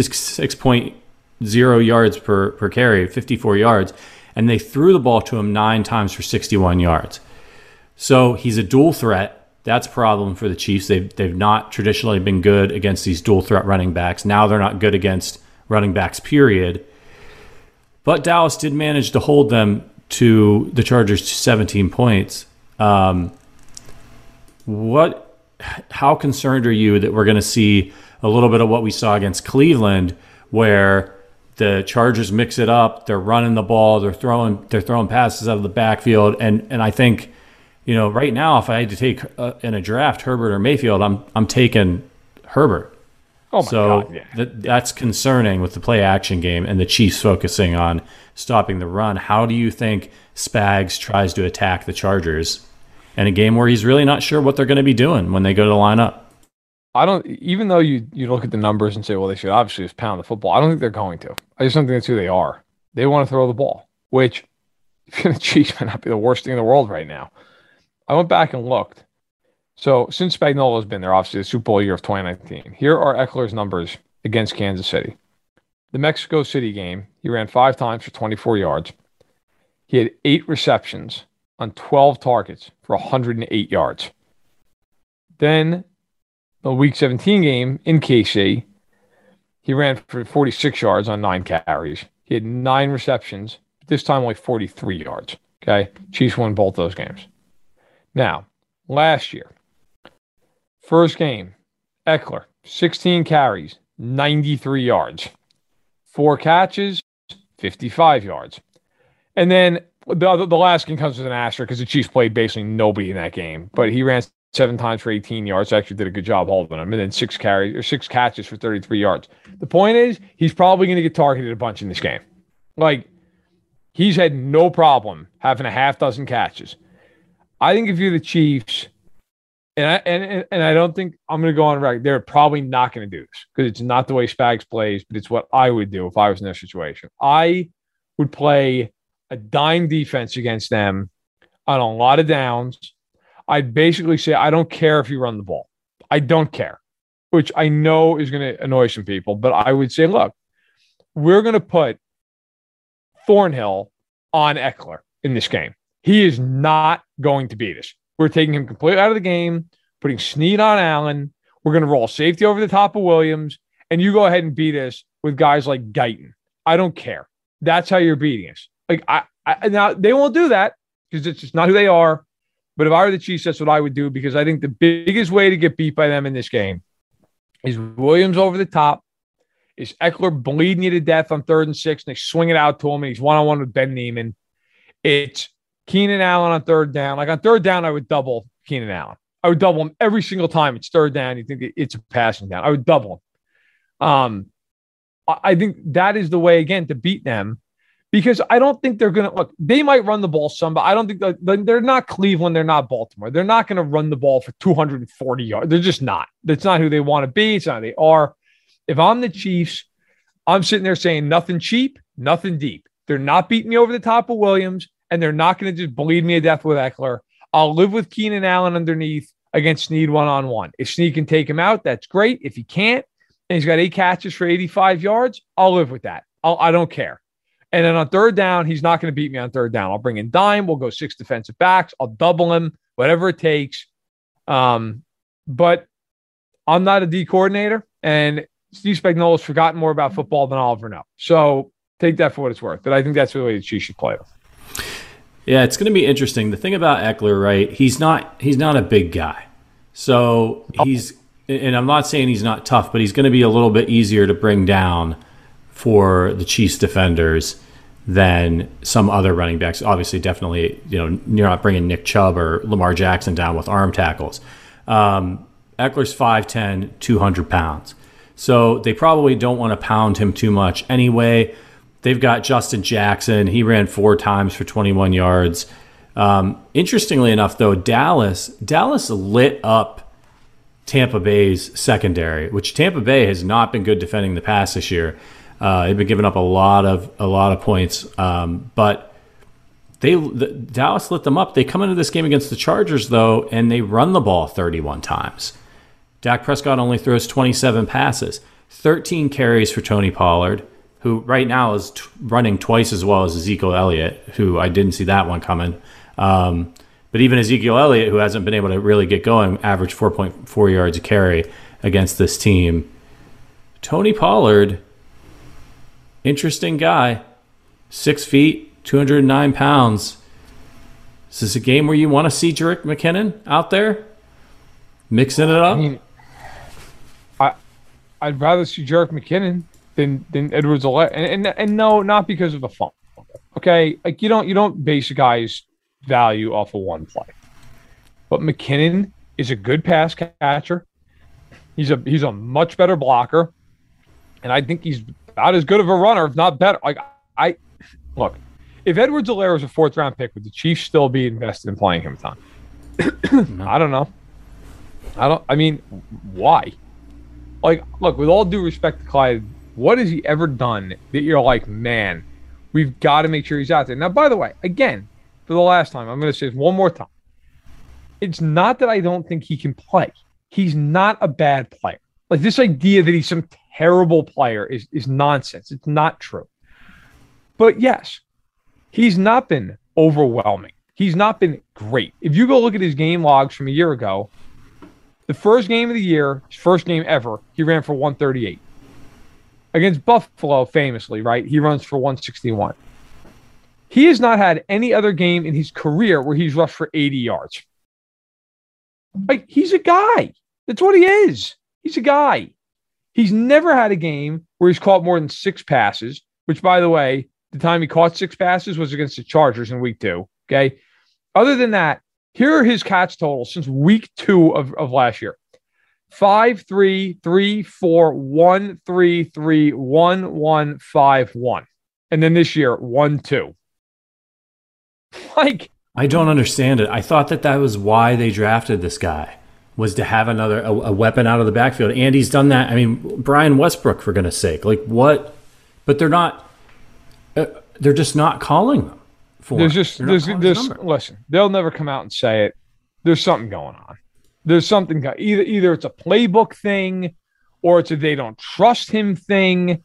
6.0 yards per carry, 54 yards. And they threw the ball to him 9 times for 61 yards. So he's a dual threat. That's a problem for the Chiefs. They've not traditionally been good against these dual threat running backs. Now they're not good against running backs, period. But Dallas did manage to hold them to the Chargers to 17 points. How concerned are you that we're going to see a little bit of what we saw against Cleveland, where the Chargers mix it up, they're running the ball, they're throwing passes out of the backfield, and I think, right now, if I had to take in a draft Herbert or Mayfield, I'm taking Herbert. Oh my God! Yeah. That's concerning with the play action game and the Chiefs focusing on stopping the run. How do you think Spags tries to attack the Chargers in a game where he's really not sure what they're going to be doing when they go to line up? Even though you look at the numbers and say, well, they should obviously just pound the football. I don't think they're going to. I just don't think that's who they are. They want to throw the ball, which, if you're the Chiefs, might not be the worst thing in the world right now. I went back and looked. So since Spagnuolo's been there, obviously the Super Bowl year of 2019, here are Eckler's numbers against Kansas City. The Mexico City game, he ran 5 times for 24 yards. He had 8 receptions on 12 targets for 108 yards. Then the Week 17 game in KC, he ran for 46 yards on 9 carries. He had 9 receptions, but this time only 43 yards. Okay, Chiefs won both those games. Now, last year, first game, Eckler, 16 carries, 93 yards. 4 catches, 55 yards. And then the last game comes with an asterisk because the Chiefs played basically nobody in that game. But he ran 7 times for 18 yards. Actually did a good job holding them. And then 6 catches for 33 yards. The point is, he's probably going to get targeted a bunch in this game. Like, he's had no problem having a half dozen catches. I think if you're the Chiefs, and I don't think I'm going to go on record, they're probably not going to do this because it's not the way Spags plays, but it's what I would do if I was in their situation. I would play a dime defense against them on a lot of downs. I'd basically say, I don't care if you run the ball. I don't care, which I know is going to annoy some people, but I would say, look, we're going to put Thornhill on Eckler in this game. He is not going to beat us. We're taking him completely out of the game, putting Snead on Allen. We're going to roll safety over the top of Williams, and you go ahead and beat us with guys like Guyton. I don't care. That's how you're beating us. Like, I now they won't do that because it's just not who they are. But if I were the Chiefs, that's what I would do, because I think the biggest way to get beat by them in this game is Williams over the top, is Eckler bleeding you to death on 3rd and 6, and they swing it out to him, and he's one-on-one with Ben Neiman. It's Keenan Allen on 3rd down. Like on 3rd down, I would double Keenan Allen. I would double him every single time it's 3rd down. You think it's a passing down. I would double him. I think that is the way, again, to beat them. Because I don't think they're going to look. They might run the ball some, but I don't think they're not Cleveland. They're not Baltimore. They're not going to run the ball for 240 yards. They're just not. That's not who they want to be. It's not who they are. If I'm the Chiefs, I'm sitting there saying nothing cheap, nothing deep. They're not beating me over the top of Williams, and they're not going to just bleed me to death with Eckler. I'll live with Keenan Allen underneath against Snead one-on-one. If Snead can take him out, that's great. If he can't, and he's got 8 catches for 85 yards, I'll live with that. I don't care. And then on 3rd down, he's not going to beat me on 3rd down. I'll bring in dime. We'll go 6 defensive backs. I'll double him, whatever it takes. But I'm not a D coordinator, and Steve Spagnuolo's forgotten more about football than I'll ever know. So take that for what it's worth. But I think that's the way the Chiefs should play it. Yeah, it's going to be interesting. The thing about Eckler, right? He's not a big guy, so and I'm not saying he's not tough, but he's going to be a little bit easier to bring down for the Chiefs defenders than some other running backs. Obviously, definitely, you're not bringing Nick Chubb or Lamar Jackson down with arm tackles. Eckler's 5'10", 200 pounds. So they probably don't want to pound him too much anyway. They've got Justin Jackson. He ran 4 times for 21 yards. Interestingly enough, though, Dallas lit up Tampa Bay's secondary, which Tampa Bay has not been good defending the pass this year. They've been giving up a lot of points, but Dallas lit them up. They come into this game against the Chargers, though, and they run the ball 31 times. Dak Prescott only throws 27 passes, 13 carries for Tony Pollard, who right now is running twice as well as Ezekiel Elliott, who I didn't see that one coming. But even Ezekiel Elliott, who hasn't been able to really get going, averaged 4.4 yards a carry against this team. Tony Pollard, interesting guy, 6 feet, 209 pounds. Is this a game where you want to see Jerick McKinnon out there mixing it up? I mean, I'd rather see Jerick McKinnon than Edwards-Helaire, and no, not because of the fumble. Okay, like you don't base a guy's value off of one play, but McKinnon is a good pass catcher. He's a much better blocker, and I think he's about as good of a runner, if not better. Like look, if Edwards-Helaire was a 4th round pick, would the Chiefs still be invested in playing him, Tom? No. I don't know. I mean, why? Like, look, with all due respect to Clyde, what has he ever done that you're like, man, we've got to make sure he's out there? Now, by the way, again, for the last time, I'm going to say this one more time. It's not that I don't think he can play. He's not a bad player. Like, this idea that he's some terrible player is nonsense. It's not true. But yes, he's not been overwhelming. He's not been great. If you go look at his game logs from a year ago, the first game of the year, his first game ever, he ran for 138. Against Buffalo, famously, right? He runs for 161. He has not had any other game in his career where he's rushed for 80 yards. Like, he's a guy. That's what he is. He's a guy. He's never had a game where he's caught more than 6 passes, which, by the way, the time he caught 6 passes was against the Chargers in week 2. Okay. Other than that, here are his catch totals since week 2 of last year. 5, 3, 3, 4, 1, 3, 3, 1, 1, 5, 1. And then this year, 1, 2. Like, I don't understand it. I thought that was why they drafted this guy, was to have a weapon out of the backfield. Andy's done that. I mean, Brian Westbrook, for goodness sake. Like, what? But they're not. They're just not calling them. Listen, they'll never come out and say it. There's something going on. There's something, either it's a playbook thing or it's a they don't trust him thing.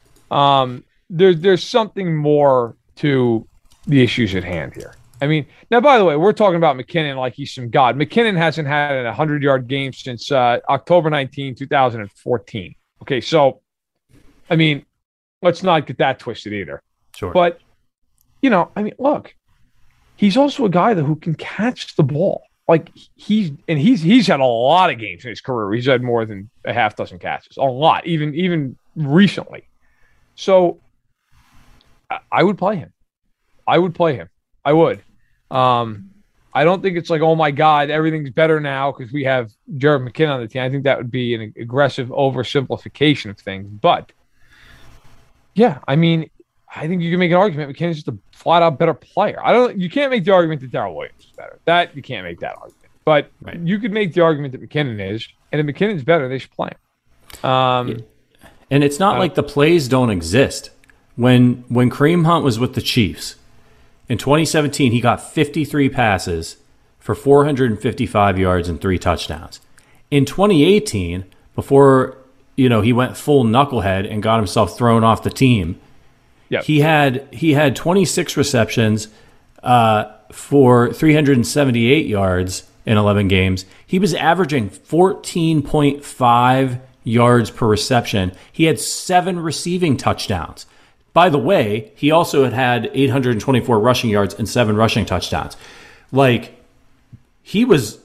There's something more to the issues at hand here. I mean, now, by the way, we're talking about McKinnon like he's some god. McKinnon hasn't had a 100-yard game since October 19, 2014. Okay, so, I mean, let's not get that twisted either. Sure. But, I mean, look, he's also a guy who can catch the ball. Like he's had a lot of games in his career. He's had more than a half dozen catches, a lot, even recently. So I would play him. I would. I don't think it's like, oh my God, everything's better now because we have Jerick McKinnon on the team. I think that would be an aggressive oversimplification of things. But yeah, I mean, I think you can make an argument McKinnon's just a flat out better player. You can't make the argument that Darrell Williams is better. That you can't make that argument. But you could make the argument that McKinnon is, and if McKinnon's better, they should play him. And it's not like the plays don't exist. When Kareem Hunt was with the Chiefs in 2017, he got 53 passes for 455 yards and 3 touchdowns. In 2018, before he went full knucklehead and got himself thrown off the team, he had 26 receptions for 378 yards in 11 games. He was averaging 14.5 yards per reception. He had 7 receiving touchdowns. By the way, he also had 824 rushing yards and 7 rushing touchdowns. Like, it was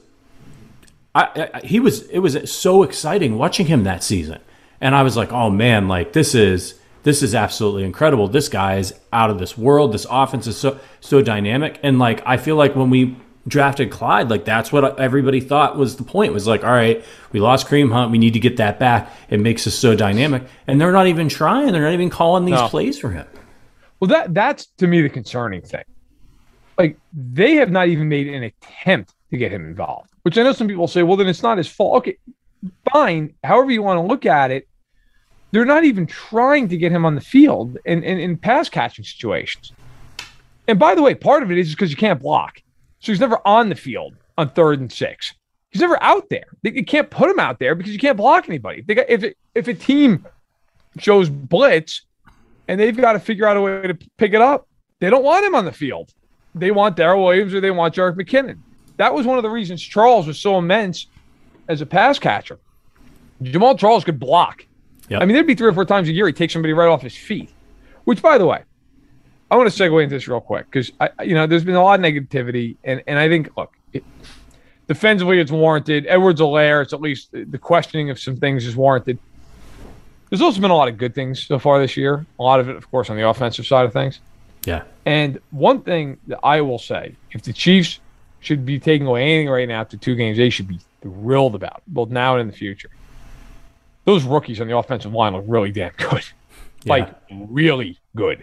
so exciting watching him that season. And I was like, oh man, like this is absolutely incredible. This guy is out of this world. This offense is so dynamic. And like, I feel like when we drafted Clyde, like that's what everybody thought was the point. Was like, all right, we lost Kareem Hunt, we need to get that back. It makes us so dynamic, and they're not even trying. They're not even calling these plays for him. Well, that's to me the concerning thing. Like, they have not even made an attempt to get him involved, which I know some people say, well, then it's not his fault. Okay, fine. However you want to look at it, they're not even trying to get him on the field in pass catching situations. And by the way, part of it is because you can't block. So he's never on the field on 3rd and 6. He's never out there. You can't put him out there because you can't block anybody. If a team shows blitz and they've got to figure out a way to pick it up, they don't want him on the field. They want Darrell Williams or they want Jerick McKinnon. That was one of the reasons Charles was so immense as a pass catcher. Jamal Charles could block. Yep. I mean, there'd be 3 or 4 times a year he'd take somebody right off his feet, which, by the way, I want to segue into this real quick because there's been a lot of negativity, and I think, look, defensively it's warranted. Edwards-Helaire, it's at least the questioning of some things is warranted. There's also been a lot of good things so far this year. A lot of it, of course, on the offensive side of things. Yeah. And one thing that I will say, if the Chiefs should be taking away anything right now after 2 games, they should be thrilled about, both now and in the future. Those rookies on the offensive line look really damn good. Yeah. Like, really good.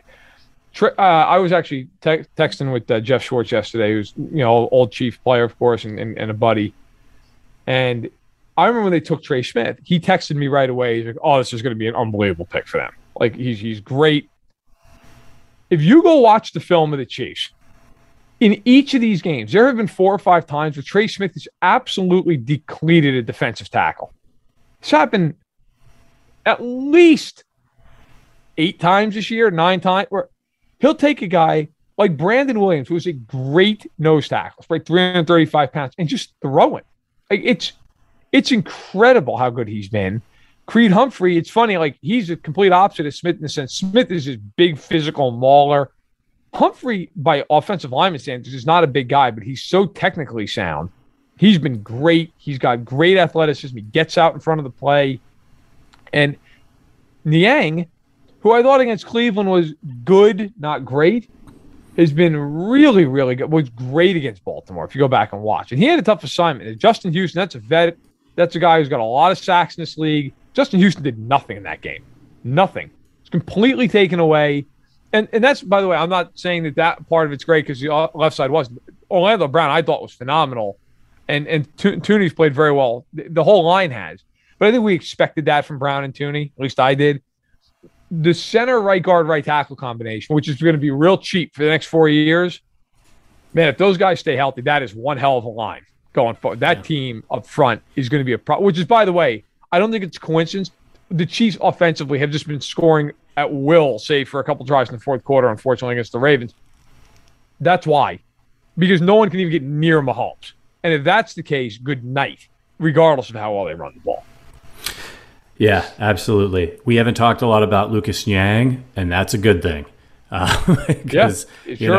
I was actually texting with Jeff Schwartz yesterday, who's old Chief player, of course, and a buddy. And I remember when they took Trey Smith, he texted me right away. He's like, "Oh, this is going to be an unbelievable pick for them. Like he's great." If you go watch the film of the Chiefs, in each of these games, there have been 4 or 5 times where Trey Smith has absolutely depleted a defensive tackle. It's happened at least 8 times this year, 9 times, where he'll take a guy like Brandon Williams, who's a great nose tackle, right, 335 pounds, and just throw it. Like, it's incredible how good he's been. Creed Humphrey, it's funny, like he's a complete opposite of Smith in the sense Smith is this big physical mauler. Humphrey, by offensive lineman standards, is not a big guy, but he's so technically sound. He's been great. He's got great athleticism. He gets out in front of the play. And Niang, who I thought against Cleveland was good, not great, has been really, really good. Was great against Baltimore, if you go back and watch. And he had a tough assignment. And Justin Houston, that's a vet. That's a guy who's got a lot of sacks in this league. Justin Houston did nothing in that game. Nothing. It's completely taken away. And that's, by the way, I'm not saying that part of it's great because the left side wasn't. Orlando Brown, I thought, was phenomenal. And Tooney's played very well. The whole line has. But I think we expected that from Brown and Tooney. At least I did. The center, right guard, right tackle combination, which is going to be real cheap for the next 4 years. Man, if those guys stay healthy, that is one hell of a line going forward. That team up front is going to be a problem, which is, by the way, I don't think it's a coincidence. The Chiefs offensively have just been scoring at will, save for a couple drives in the fourth quarter, unfortunately, against the Ravens. That's why. Because no one can even get near Mahomes. And if that's the case, good night, regardless of how well they run the ball. Yeah, absolutely. We haven't talked a lot about Lucas Niang, and that's a good thing. Yeah, it sure is.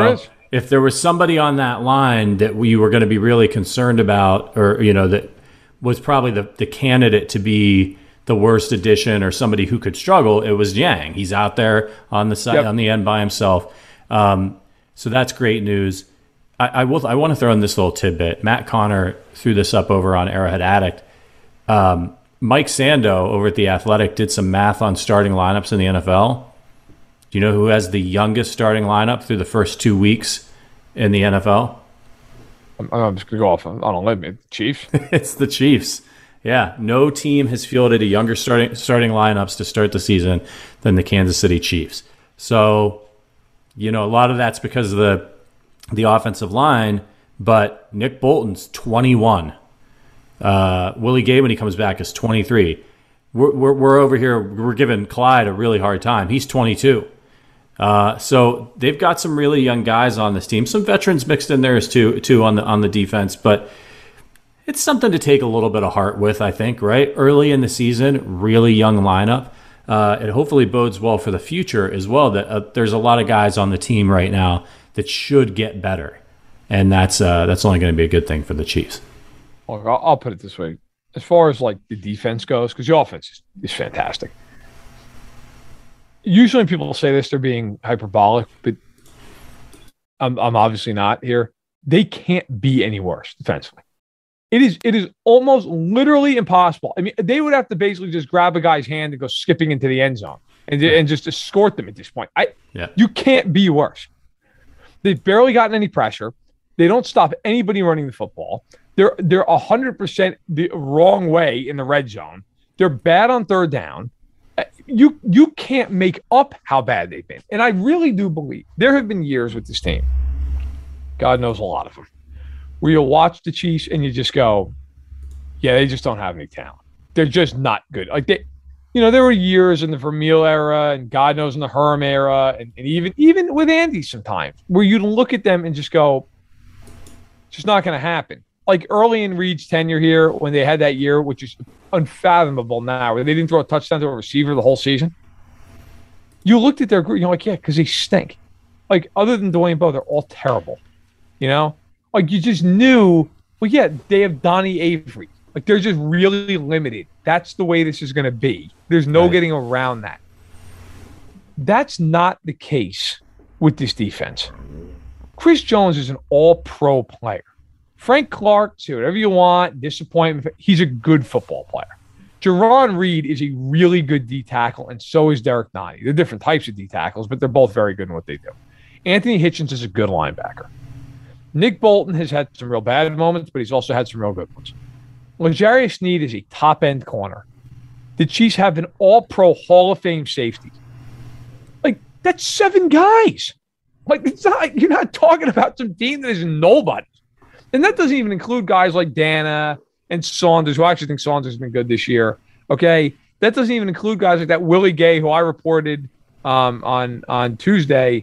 if there was somebody on that line that we were going to be really concerned about, or, that was probably the candidate to be the worst addition or somebody who could struggle, it was Yang. He's out there on the side, on the end by himself. So that's great news. I want to throw in this little tidbit. Matt Connor threw this up over on Arrowhead Addict. Mike Sando over at The Athletic did some math on starting lineups in the NFL. Do you know who has the youngest starting lineup through the first 2 weeks in the NFL? I'm just going to go off on a limb. Chiefs? It's the Chiefs. Yeah. No team has fielded a younger starting lineups to start the season than the Kansas City Chiefs. So, a lot of that's because of the offensive line, but Nick Bolton's 21. Willie Gay, when he comes back, is 23. We're over here, we're giving Clyde a really hard time. He's 22. So they've got some really young guys on this team. Some veterans mixed in there too on the defense, but it's something to take a little bit of heart with, I think, right? Early in the season, really young lineup. It hopefully bodes well for the future as well, that there's a lot of guys on the team right now that should get better. And that's only going to be a good thing for the Chiefs. Look, I'll put it this way. As far as like the defense goes, because the offense is fantastic. Usually when people say this, they're being hyperbolic, but I'm obviously not here. They can't be any worse defensively. It is almost literally impossible. I mean, they would have to basically just grab a guy's hand and go skipping into the end zone and just escort them at this point. You can't be worse. They've barely gotten any pressure. They don't stop anybody running the football. They're 100% the wrong way in the red zone. They're bad on third down. You can't make up how bad they've been. And I really do believe there have been years with this team, God knows a lot of them, where you'll watch the Chiefs and you just go, yeah, they just don't have any talent. They're just not good. Like there were years in the Vermeil era and God knows in the Herm era and even with Andy sometimes where you'd look at them and just go, it's just not going to happen. Like early in Reed's tenure here, when they had that year, which is unfathomable now, where they didn't throw a touchdown to a receiver the whole season. You looked at their group, you're like, yeah, because they stink. Like, other than Dwayne Bowe, they're all terrible. Like, you just knew, well, yeah, they have Donnie Avery. Like, they're just really limited. That's the way this is going to be. There's no getting around that. That's not the case with this defense. Chris Jones is an all-pro player. Frank Clark, say whatever you want, disappointment. He's a good football player. Jerron Reed is a really good D tackle, and so is Derek Nani. They're different types of D tackles, but they're both very good in what they do. Anthony Hitchens is a good linebacker. Nick Bolton has had some real bad moments, but he's also had some real good ones. L'Jarius Sneed is a top-end corner. The Chiefs have an all-pro Hall of Fame safety. Like, that's 7 guys. Like, you're not talking about some team that is nobody. And that doesn't even include guys like Dana and Saunders, who I actually think Saunders has been good this year. Okay. That doesn't even include guys like that Willie Gay, who I reported on Tuesday,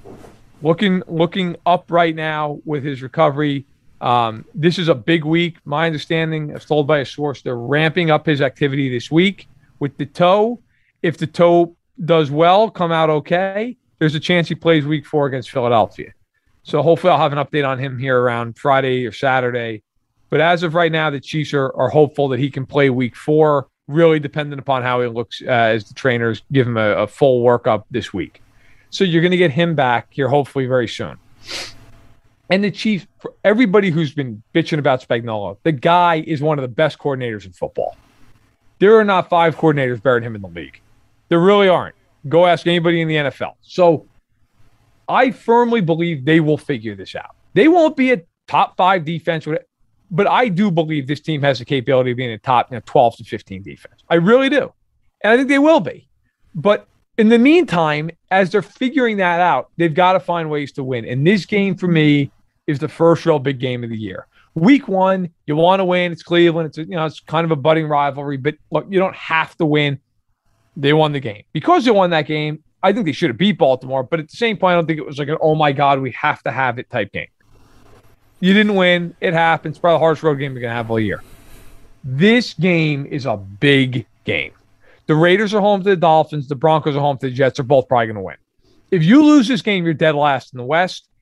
looking up right now with his recovery. This is a big week. My understanding, as told by a source, they're ramping up his activity this week with the toe. If the toe does well, come out okay, there's a chance he plays week 4 against Philadelphia. So hopefully I'll have an update on him here around Friday or Saturday. But as of right now, the Chiefs are hopeful that he can play week 4, really dependent upon how he looks as the trainers give him a full workup this week. So you're going to get him back here hopefully very soon. And the Chiefs, for everybody who's been bitching about Spagnuolo, the guy is one of the best coordinators in football. There are not 5 coordinators better than him in the league. There really aren't. Go ask anybody in the NFL. So I firmly believe they will figure this out. They won't be a top 5 defense, but I do believe this team has the capability of being a top 12 to 15 defense. I really do. And I think they will be. But in the meantime, as they're figuring that out, they've got to find ways to win. And this game, for me, is the first real big game of the year. Week 1, you want to win. It's Cleveland. It's kind of a budding rivalry. But look, you don't have to win. They won the game. Because they won that game, I think they should have beat Baltimore, but at the same point, I don't think it was like an, oh my God, we have to have it type game. You didn't win. It happens. Probably the hardest road game you're going to have all year. This game is a big game. The Raiders are home to the Dolphins. The Broncos are home to the Jets. They're both probably going to win. If you lose this game, you're dead last in the West.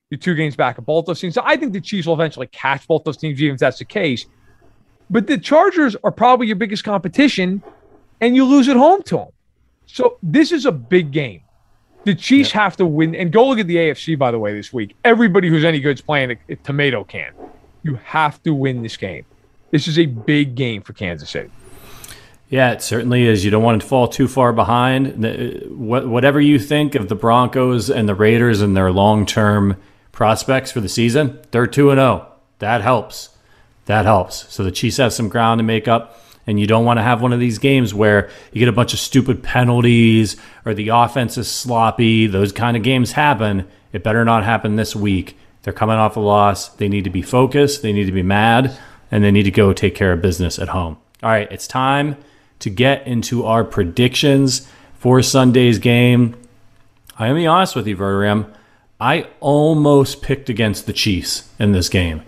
You're 2 games back of both those teams. So I think the Chiefs will eventually catch both those teams, even if that's the case. But the Chargers are probably your biggest competition, and you lose at home to them. So this is a big game. The Chiefs have to win. And go look at the AFC, by the way, this week. Everybody who's any good is playing a tomato can. You have to win this game. This is a big game for Kansas City. Yeah, it certainly is. You don't want to fall too far behind. Whatever you think of the Broncos and the Raiders and their long-term prospects for the season, they're 2-0. That helps. That helps. So the Chiefs have some ground to make up, and you don't want to have one of these games where you get a bunch of stupid penalties or the offense is sloppy. Those kind of games happen. It better not happen this week. They're coming off a loss. They need to be focused. They need to be mad, and they need to go take care of business at home. All right, it's time to get into our predictions for Sunday's game. I'm going to be honest with you, Verderam. I almost picked against the Chiefs in this game.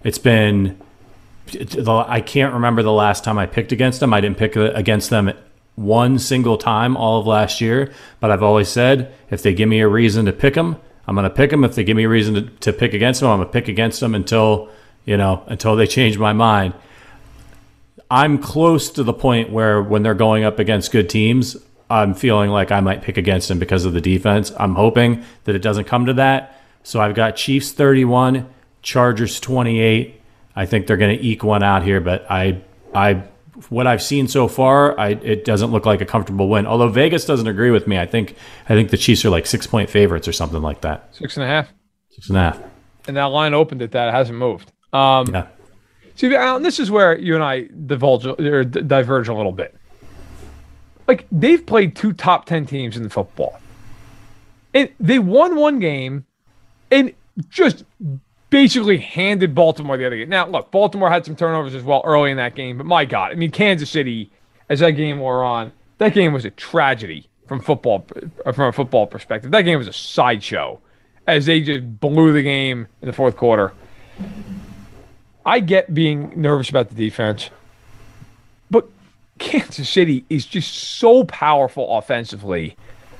I can't remember the last time I picked against them. I didn't pick against them one single time all of last year, but I've always said if they give me a reason to pick them, I'm going to pick them. If they give me a reason to pick against them, I'm going to pick against them until they change my mind. I'm close to the point where when they're going up against good teams, I'm feeling like I might pick against them because of the defense. I'm hoping that it doesn't come to that. So I've got Chiefs 31, Chargers 28. I think they're going to eke one out here, but what I've seen so far, it doesn't look like a comfortable win. Although Vegas doesn't agree with me. I think the Chiefs are like 6-point favorites or something like that. 6.5. 6.5. And that line opened at that. It hasn't moved. Yeah. See, Alan, this is where you and I diverge a little bit. Like, they've played 2 top 10 teams in the football. And they won one game and just basically handed Baltimore the other game. Now, look, Baltimore had some turnovers as well early in that game, but my God, I mean, Kansas City, as that game wore on, that game was a tragedy from a football perspective. That game was a sideshow as they just blew the game in the fourth quarter. I get being nervous about the defense, but Kansas City is just so powerful offensively.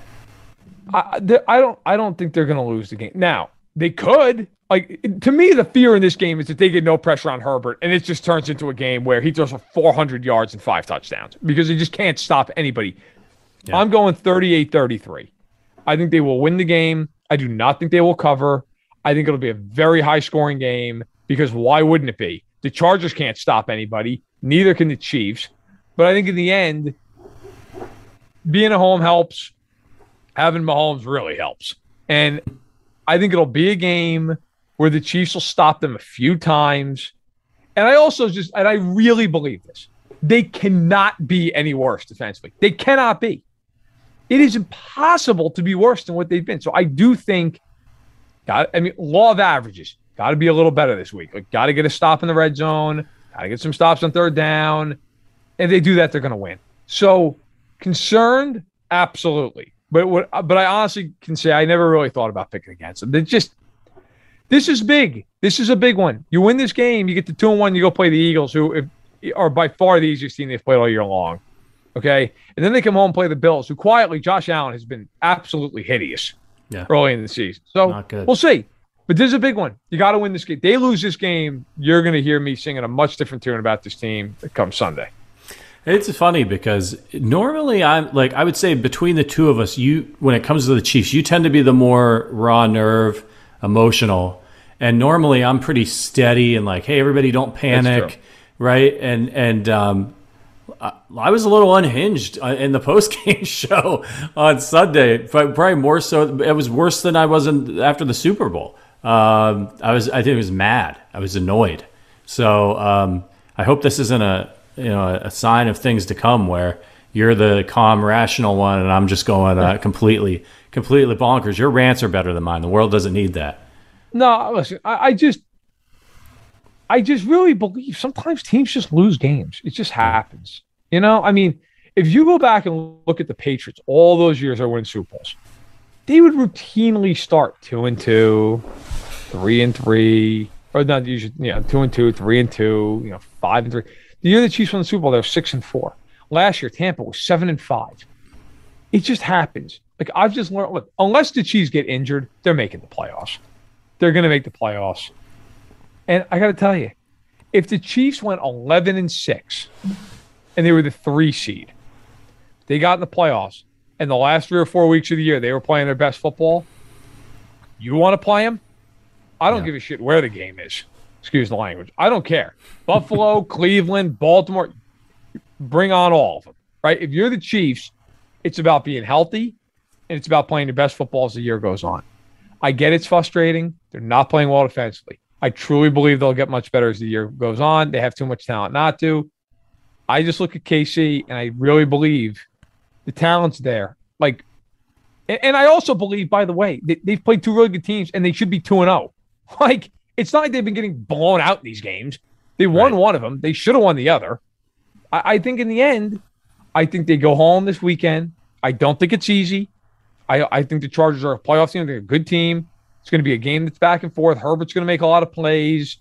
I don't think they're going to lose the game. Now, they could. Like, to me, the fear in this game is that they get no pressure on Herbert, and it just turns into a game where he throws for 400 yards and 5 touchdowns because he just can't stop anybody. Yeah. I'm going 38-33. I think they will win the game. I do not think they will cover. I think it'll be a very high-scoring game because why wouldn't it be? The Chargers can't stop anybody. Neither can the Chiefs. But I think in the end, being at home helps. Having Mahomes really helps. And I think it'll be a game where the Chiefs will stop them a few times. And I really believe this. They cannot be any worse defensively. They cannot be. It is impossible to be worse than what they've been. So I do think, law of averages, got to be a little better this week. Like, got to get a stop in the red zone, got to get some stops on third down. And if they do that, they're going to win. So concerned, absolutely. But I honestly can say I never really thought about picking against them. This is big. This is a big one. You win this game, you get to 2-1, you go play the Eagles, who are by far the easiest team they've played all year long. Okay? And then they come home and play the Bills, who quietly, Josh Allen has been absolutely hideous early in the season. So we'll see. But this is a big one. You got to win this game. They lose this game, you're going to hear me singing a much different tune about this team that comes Sunday. It's funny because normally I would say between the two of us, when it comes to the Chiefs, you tend to be the more raw nerve, emotional. And normally I'm pretty steady and like, hey, everybody don't panic, right? And I was a little unhinged in the post-game show on Sunday, but probably more so. It was worse than I was after the Super Bowl. I think I was mad. I was annoyed. So I hope this isn't a sign of things to come where you're the calm, rational one, and I'm just going completely bonkers. Your rants are better than mine. The world doesn't need that. No, listen, I just really believe sometimes teams just lose games. It just happens. I mean, if you go back and look at the Patriots, all those years they win Super Bowls, they would routinely start 2-2, 3-3, or not usually, 2-2, 3-2, 5-3. The year the Chiefs won the Super Bowl, they were 6-4. Last year, Tampa was 7-5. It just happens. Like, I've just learned, look, unless the Chiefs get injured, they're making the playoffs. they're going to make the playoffs. And I got to tell you, if the Chiefs went 11-6 and they were the 3 seed, they got in the playoffs, and the last 3 or 4 weeks of the year they were playing their best football, you want to play them? I don't give a shit where the game is. Excuse the language. I don't care. Buffalo, Cleveland, Baltimore, bring on all of them, right? If you're the Chiefs, it's about being healthy, and it's about playing the best football as the year goes on. I get it's frustrating. They're not playing well defensively. I truly believe they'll get much better as the year goes on. They have too much talent not to. I just look at KC, and I really believe the talent's there. Like, and I also believe, by the way, they've played 2 really good teams, and they should be 2-0. Like, it's not like they've been getting blown out in these games. They won one of them. They should have won the other. I think in the end, I think they go home this weekend. I don't think it's easy. I think the Chargers are a playoff team. They're a good team. It's going to be a game that's back and forth. Herbert's going to make a lot of plays.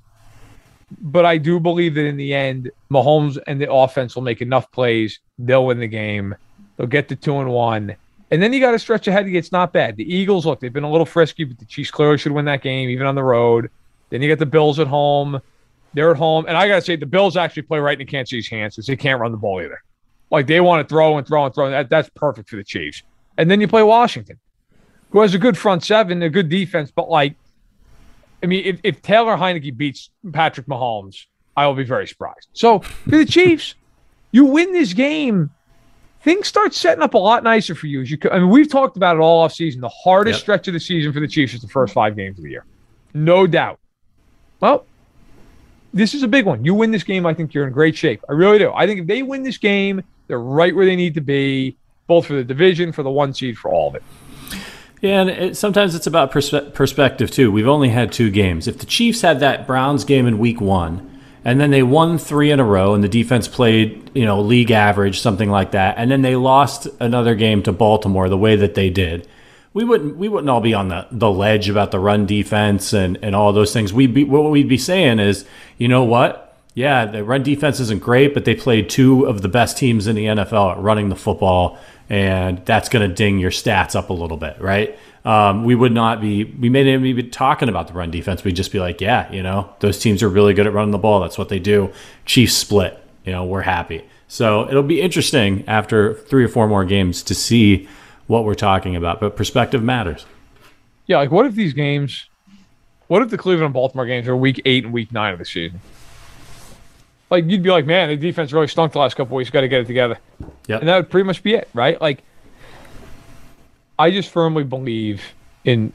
But I do believe that in the end, Mahomes and the offense will make enough plays. They'll win the game. They'll get to 2-1. And then you got to stretch ahead. It's not bad. The Eagles, look, they've been a little frisky, but the Chiefs clearly should win that game, even on the road. Then you got the Bills at home. They're at home. And I got to say, the Bills actually play right in Kansas City's hands because they can't run the ball either. Like, they want to throw and throw and throw. That's perfect for the Chiefs. And then you play Washington, who has a good front seven, a good defense. But, like, I mean, if Taylor Heineke beats Patrick Mahomes, I will be very surprised. So, for the Chiefs, you win this game, things start setting up a lot nicer for you. I mean, we've talked about it all offseason. The hardest stretch of the season for the Chiefs is the first 5 games of the year. No doubt. Well, this is a big one. You win this game, I think you're in great shape. I really do. I think if they win this game, they're right where they need to be, both for the division, for the 1 seed, for all of it. Yeah, and sometimes it's about perspective, too. We've only had 2 games. If the Chiefs had that Browns game in week 1, and then they won 3 in a row, and the defense played, league average, something like that, and then they lost another game to Baltimore the way that they did, we wouldn't all be on the ledge about the run defense and all those things. What we'd be saying is, you know what? Yeah, the run defense isn't great, but they played 2 of the best teams in the NFL at running the football, and that's going to ding your stats up a little bit, right? We may not even be talking about the run defense. We'd just be like, yeah, those teams are really good at running the ball. That's what they do. Chiefs split. We're happy. So it'll be interesting after 3 or 4 more games to see what we're talking about. But perspective matters. Yeah, like what if the Cleveland and Baltimore games are week 8 and week 9 of the season? Like, you'd be like, man, the defense really stunk the last couple of weeks. Got to get it together. Yep. And that would pretty much be it, right? Like, I just firmly believe in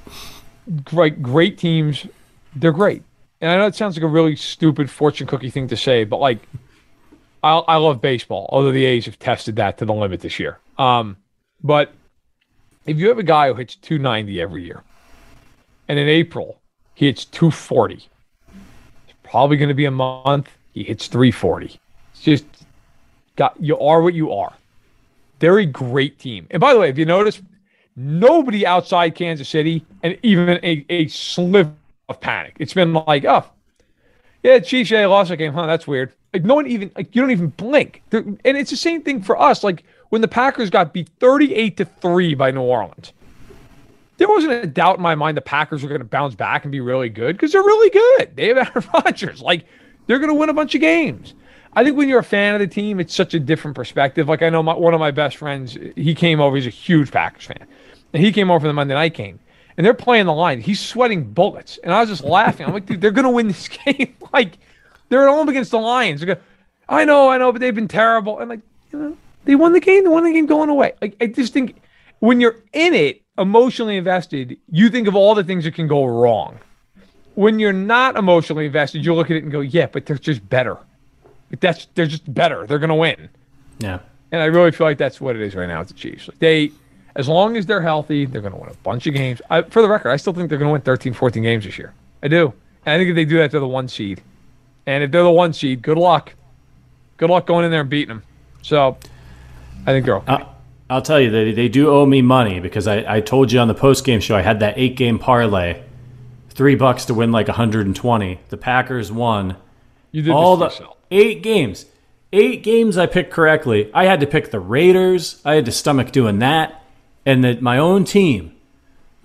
great teams. They're great. And I know it sounds like a really stupid fortune cookie thing to say, but, like, I love baseball, although the A's have tested that to the limit this year. But if you have a guy who hits 290 every year, and in April he hits 240, it's probably going to be a month he hits 340. It's just you are what you are. They're a great team. And by the way, if you notice, nobody outside Kansas City and even a sliver of panic. It's been like, oh, yeah, Chiefs, lost that game. Huh, that's weird. Like, no one even, you don't even blink. And it's the same thing for us. Like, when the Packers got beat 38-3 by New Orleans, there wasn't a doubt in my mind the Packers were going to bounce back and be really good because they're really good. They have Aaron Rodgers. Like, they're going to win a bunch of games. I think when you're a fan of the team, it's such a different perspective. Like, I know one of my best friends, he came over. He's a huge Packers fan. And he came over for the Monday night game. And they're playing the line. He's sweating bullets. And I was just laughing. I'm like, dude, they're going to win this game. Like, they're at home against the Lions. I know, but they've been terrible. And, like, they won the game. They won the game going away. Like, I just think when you're in it, emotionally invested, you think of all the things that can go wrong. When you're not emotionally invested, you look at it and go, yeah, but they're just better. They're just better. They're going to win. Yeah. And I really feel like that's what it is right now with the Chiefs. Like, as long as they're healthy, they're going to win a bunch of games. For the record, I still think they're going to win 13, 14 games this year. I do. And I think if they do that, they're the 1 seed. And if they're the 1 seed, good luck. Good luck going in there and beating them. So I think they're okay. I'll tell you, they do owe me money because I told you on the post-game show I had that 8-game parlay, $3 to win like 120. The Packers won. You did all this the yourself. 8 games. 8 games I picked correctly. I had to pick the Raiders. I had to stomach doing that. And my own team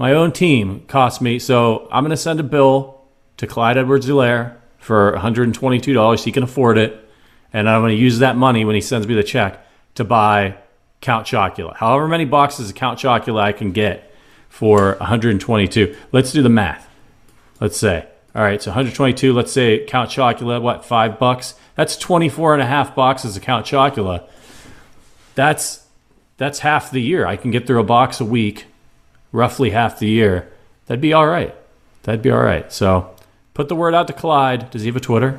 My own team cost me. So I'm going to send a bill to Clyde Edwards-Helaire for $122. He can afford it. And I'm going to use that money when he sends me the check to buy Count Chocula. However many boxes of Count Chocula I can get for $122. Let's do the math. Let's say. All right, so $122. Let's say Count Chocula, what, $5? That's 24 and a half boxes of Count Chocula. That's half the year. I can get through a box a week, roughly half the year. That'd be all right. So put the word out to Clyde. Does he have a Twitter?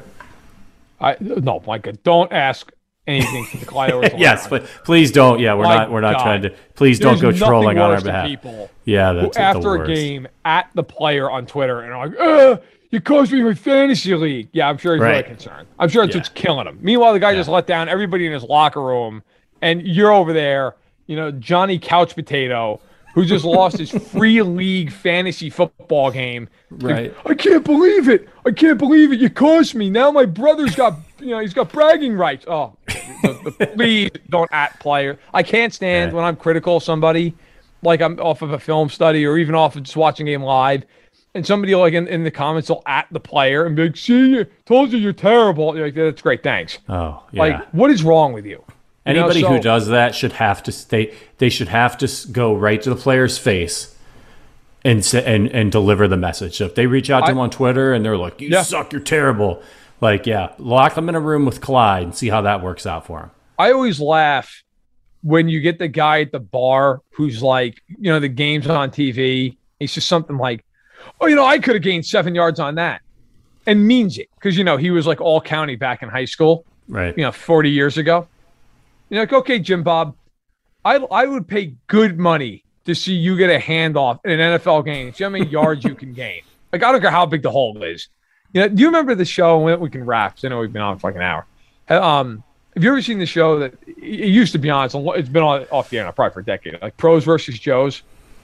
No, Micah, don't ask anything to the Clyde. Yes, but please don't. Yeah, we're not trying to. Please don't go trolling on our behalf. People that's who, after a game at the player on Twitter and are like, you coached me in my fantasy league. Yeah, I'm sure he's very concerned. I'm sure it's what's killing him. Meanwhile, the guy just let down everybody in his locker room, and you're over there, Johnny Couch Potato, who just lost his free league fantasy football game. Right. Like, I can't believe it. You coached me. Now my brother's got, he's got bragging rights. Oh, please don't at player. I can't stand when I'm critical of somebody, like I'm off of a film study or even off of just watching a game live, and somebody like in the comments will at the player and be like, see, told you you're terrible. You're like, that's great, thanks. Oh, yeah. Like, what is wrong with you? Anybody who does that should have to they should have to go right to the player's face and deliver the message. So if they reach out to him on Twitter and they're like, you suck, you're terrible. Like, lock them in a room with Clyde and see how that works out for him. I always laugh when you get the guy at the bar who's like, the game's on TV. He's just something like, oh, I could have gained 7 yards on that, and means it because, he was like all county back in high school, right? 40 years ago. Like, okay, Jim Bob, I would pay good money to see you get a handoff in an NFL game. See how many yards you can gain. Like, I don't care how big the hole is. Do you remember the show? And we can wrap. I know we've been on for like an hour. Have you ever seen the show that it used to be on? It's been on off the air now probably for a decade. Like Pros versus Joes.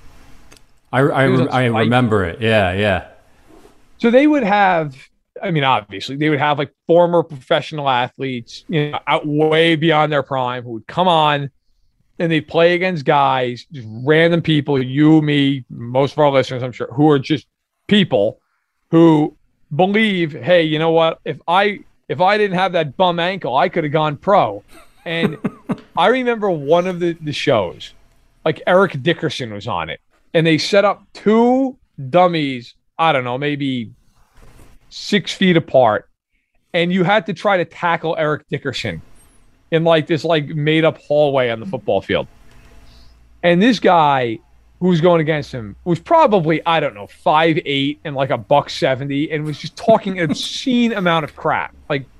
I remember it. Yeah. So they would have. Obviously, they would have like former professional athletes, out way beyond their prime, who would come on and they'd play against guys, just random people, you, me, most of our listeners, I'm sure, who are just people who believe, hey, you know what? If I didn't have that bum ankle, I could have gone pro. And I remember one of the shows, like Eric Dickerson was on it, and they set up two dummies, I don't know, maybe 6 feet apart, and you had to try to tackle Eric Dickerson in like this like made up hallway on the football field. And this guy who was going against him was probably, I don't know, 5'8" and like $170 and was just talking an obscene amount of crap.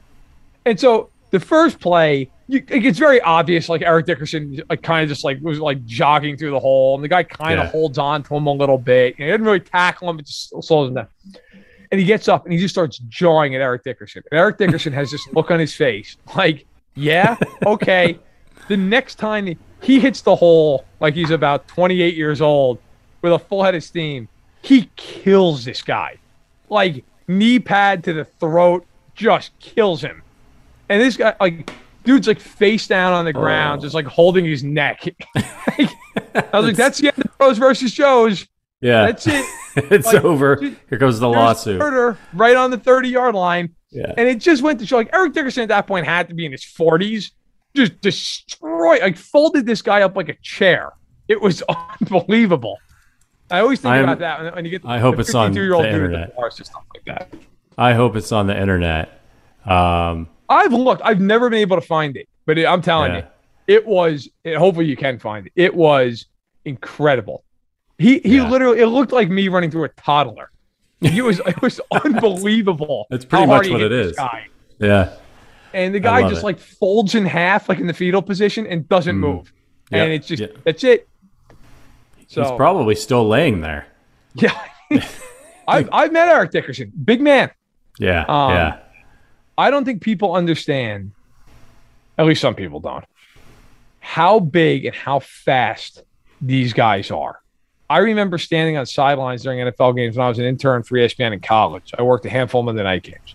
And so the first play, it's very obvious, like Eric Dickerson like kind of just like was like jogging through the hole, and the guy kind of holds on to him a little bit. He didn't really tackle him, it just slows him down. And he gets up and he just starts jawing at Eric Dickerson. And Eric Dickerson has this look on his face like, yeah, okay. The next time he hits the hole, like he's about 28 years old with a full head of steam, he kills this guy. Like knee pad to the throat, just kills him. And this guy, like, dude's like face down on the ground, just like holding his neck. I was like, that's the end of Pros versus Joes. Yeah. That's it. It's like, over. Here goes the lawsuit. Murder right on the 30-yard line. Yeah. And it just went to show, like, Eric Dickerson at that point had to be in his 40s. Just folded this guy up like a chair. It was unbelievable. I always think about that when you get I hope it's on the internet. Or stuff like that. I hope it's on the internet. I've looked. I've never been able to find it. But I'm telling you, it was – hopefully you can find it. It was incredible. He literally – it looked like me running through a toddler. It was unbelievable. That's pretty much what it is. Yeah. And the guy just like folds in half, like in the fetal position, and doesn't move. Yep. And it's just that's it. So he's probably still laying there. Yeah. I've met Eric Dickerson, big man. Yeah. I don't think people understand, at least some people don't, how big and how fast these guys are. I remember standing on sidelines during NFL games when I was an intern for ESPN in college. I worked a handful of Monday night games.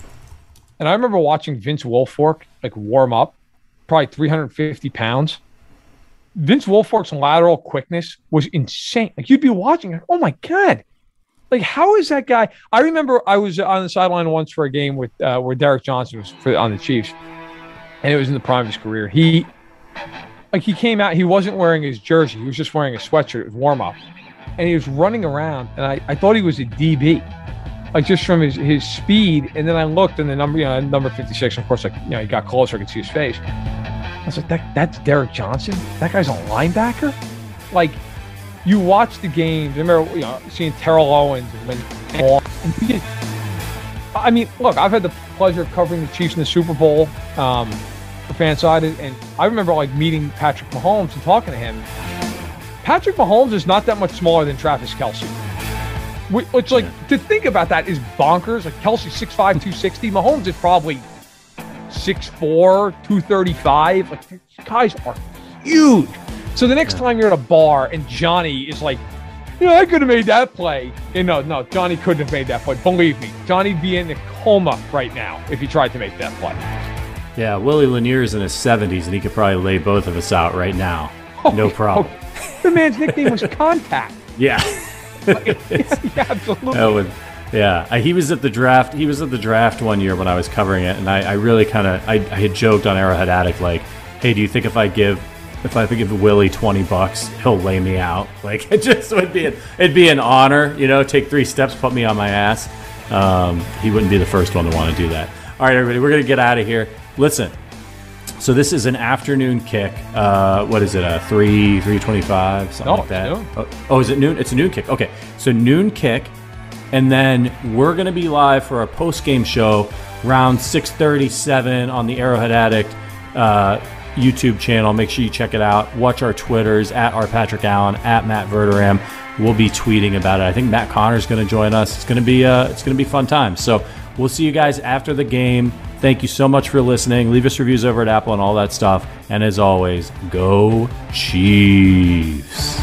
And I remember watching Vince Wilfork like warm up, probably 350 pounds. Vince Wilfork's lateral quickness was insane. Like you'd be watching, like, oh my God. Like, how is that guy? I remember I was on the sideline once for a game with where Derek Johnson was on the Chiefs, and it was in the prime of his career. He came out, he wasn't wearing his jersey. He was just wearing a sweatshirt. It was warm up. And he was running around, and I thought he was a DB, like just from his speed. And then I looked, and the number 56, of course, he got closer, I could see his face. I was like, that's Derek Johnson? That guy's a linebacker? Like, you watch the games. I remember, seeing Terrell Owens and I mean, look, I've had the pleasure of covering the Chiefs in the Super Bowl for FanSided, and I remember meeting Patrick Mahomes and talking to him. Patrick Mahomes is not that much smaller than Travis Kelce. Which, to think about that is bonkers. Like, Kelce's 6'5", 260. Mahomes is probably 6'4", 235. Like, these guys are huge. So the next time you're at a bar and Johnny is like, I could have made that play. And no, Johnny couldn't have made that play. Believe me, Johnny'd be in a coma right now if he tried to make that play. Yeah, Willie Lanier's in his 70s, and he could probably lay both of us out right now. No problem. The man's nickname was Contact. Yeah. Yeah, absolutely. He was at the draft. He was at the draft one year when I was covering it, and I really kind of I had joked on Arrowhead Addict, like, hey, do you think if I give Willie $20, he'll lay me out? Like, it just would be it'd be an honor, take 3 steps, put me on my ass. He wouldn't be the first one to want to do that. All right, everybody, we're gonna get out of here. Listen, so this is an afternoon kick. What is it? 3:25, something like that. Oh, is it noon? It's a noon kick. Okay, so noon kick, and then we're gonna be live for our post game show around 6:37 on the Arrowhead Addict YouTube channel. Make sure you check it out. Watch our Twitters at @RPatrickAllen, @MattVerderam. We'll be tweeting about it. I think Matt Connor's going to join us. It's going to be fun time. So we'll see you guys after the game. Thank you so much for listening. Leave us reviews over at Apple and all that stuff. And as always, go Chiefs.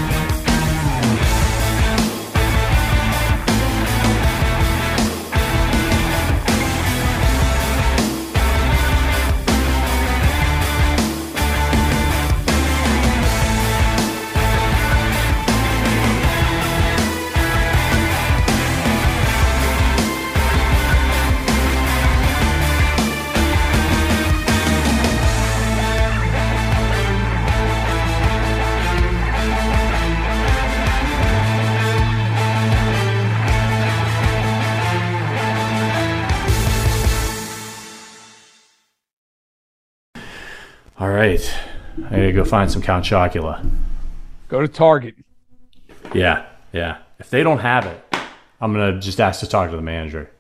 All right, I gotta go find some Count Chocula. Go to Target. Yeah. If they don't have it, I'm gonna just ask to talk to the manager.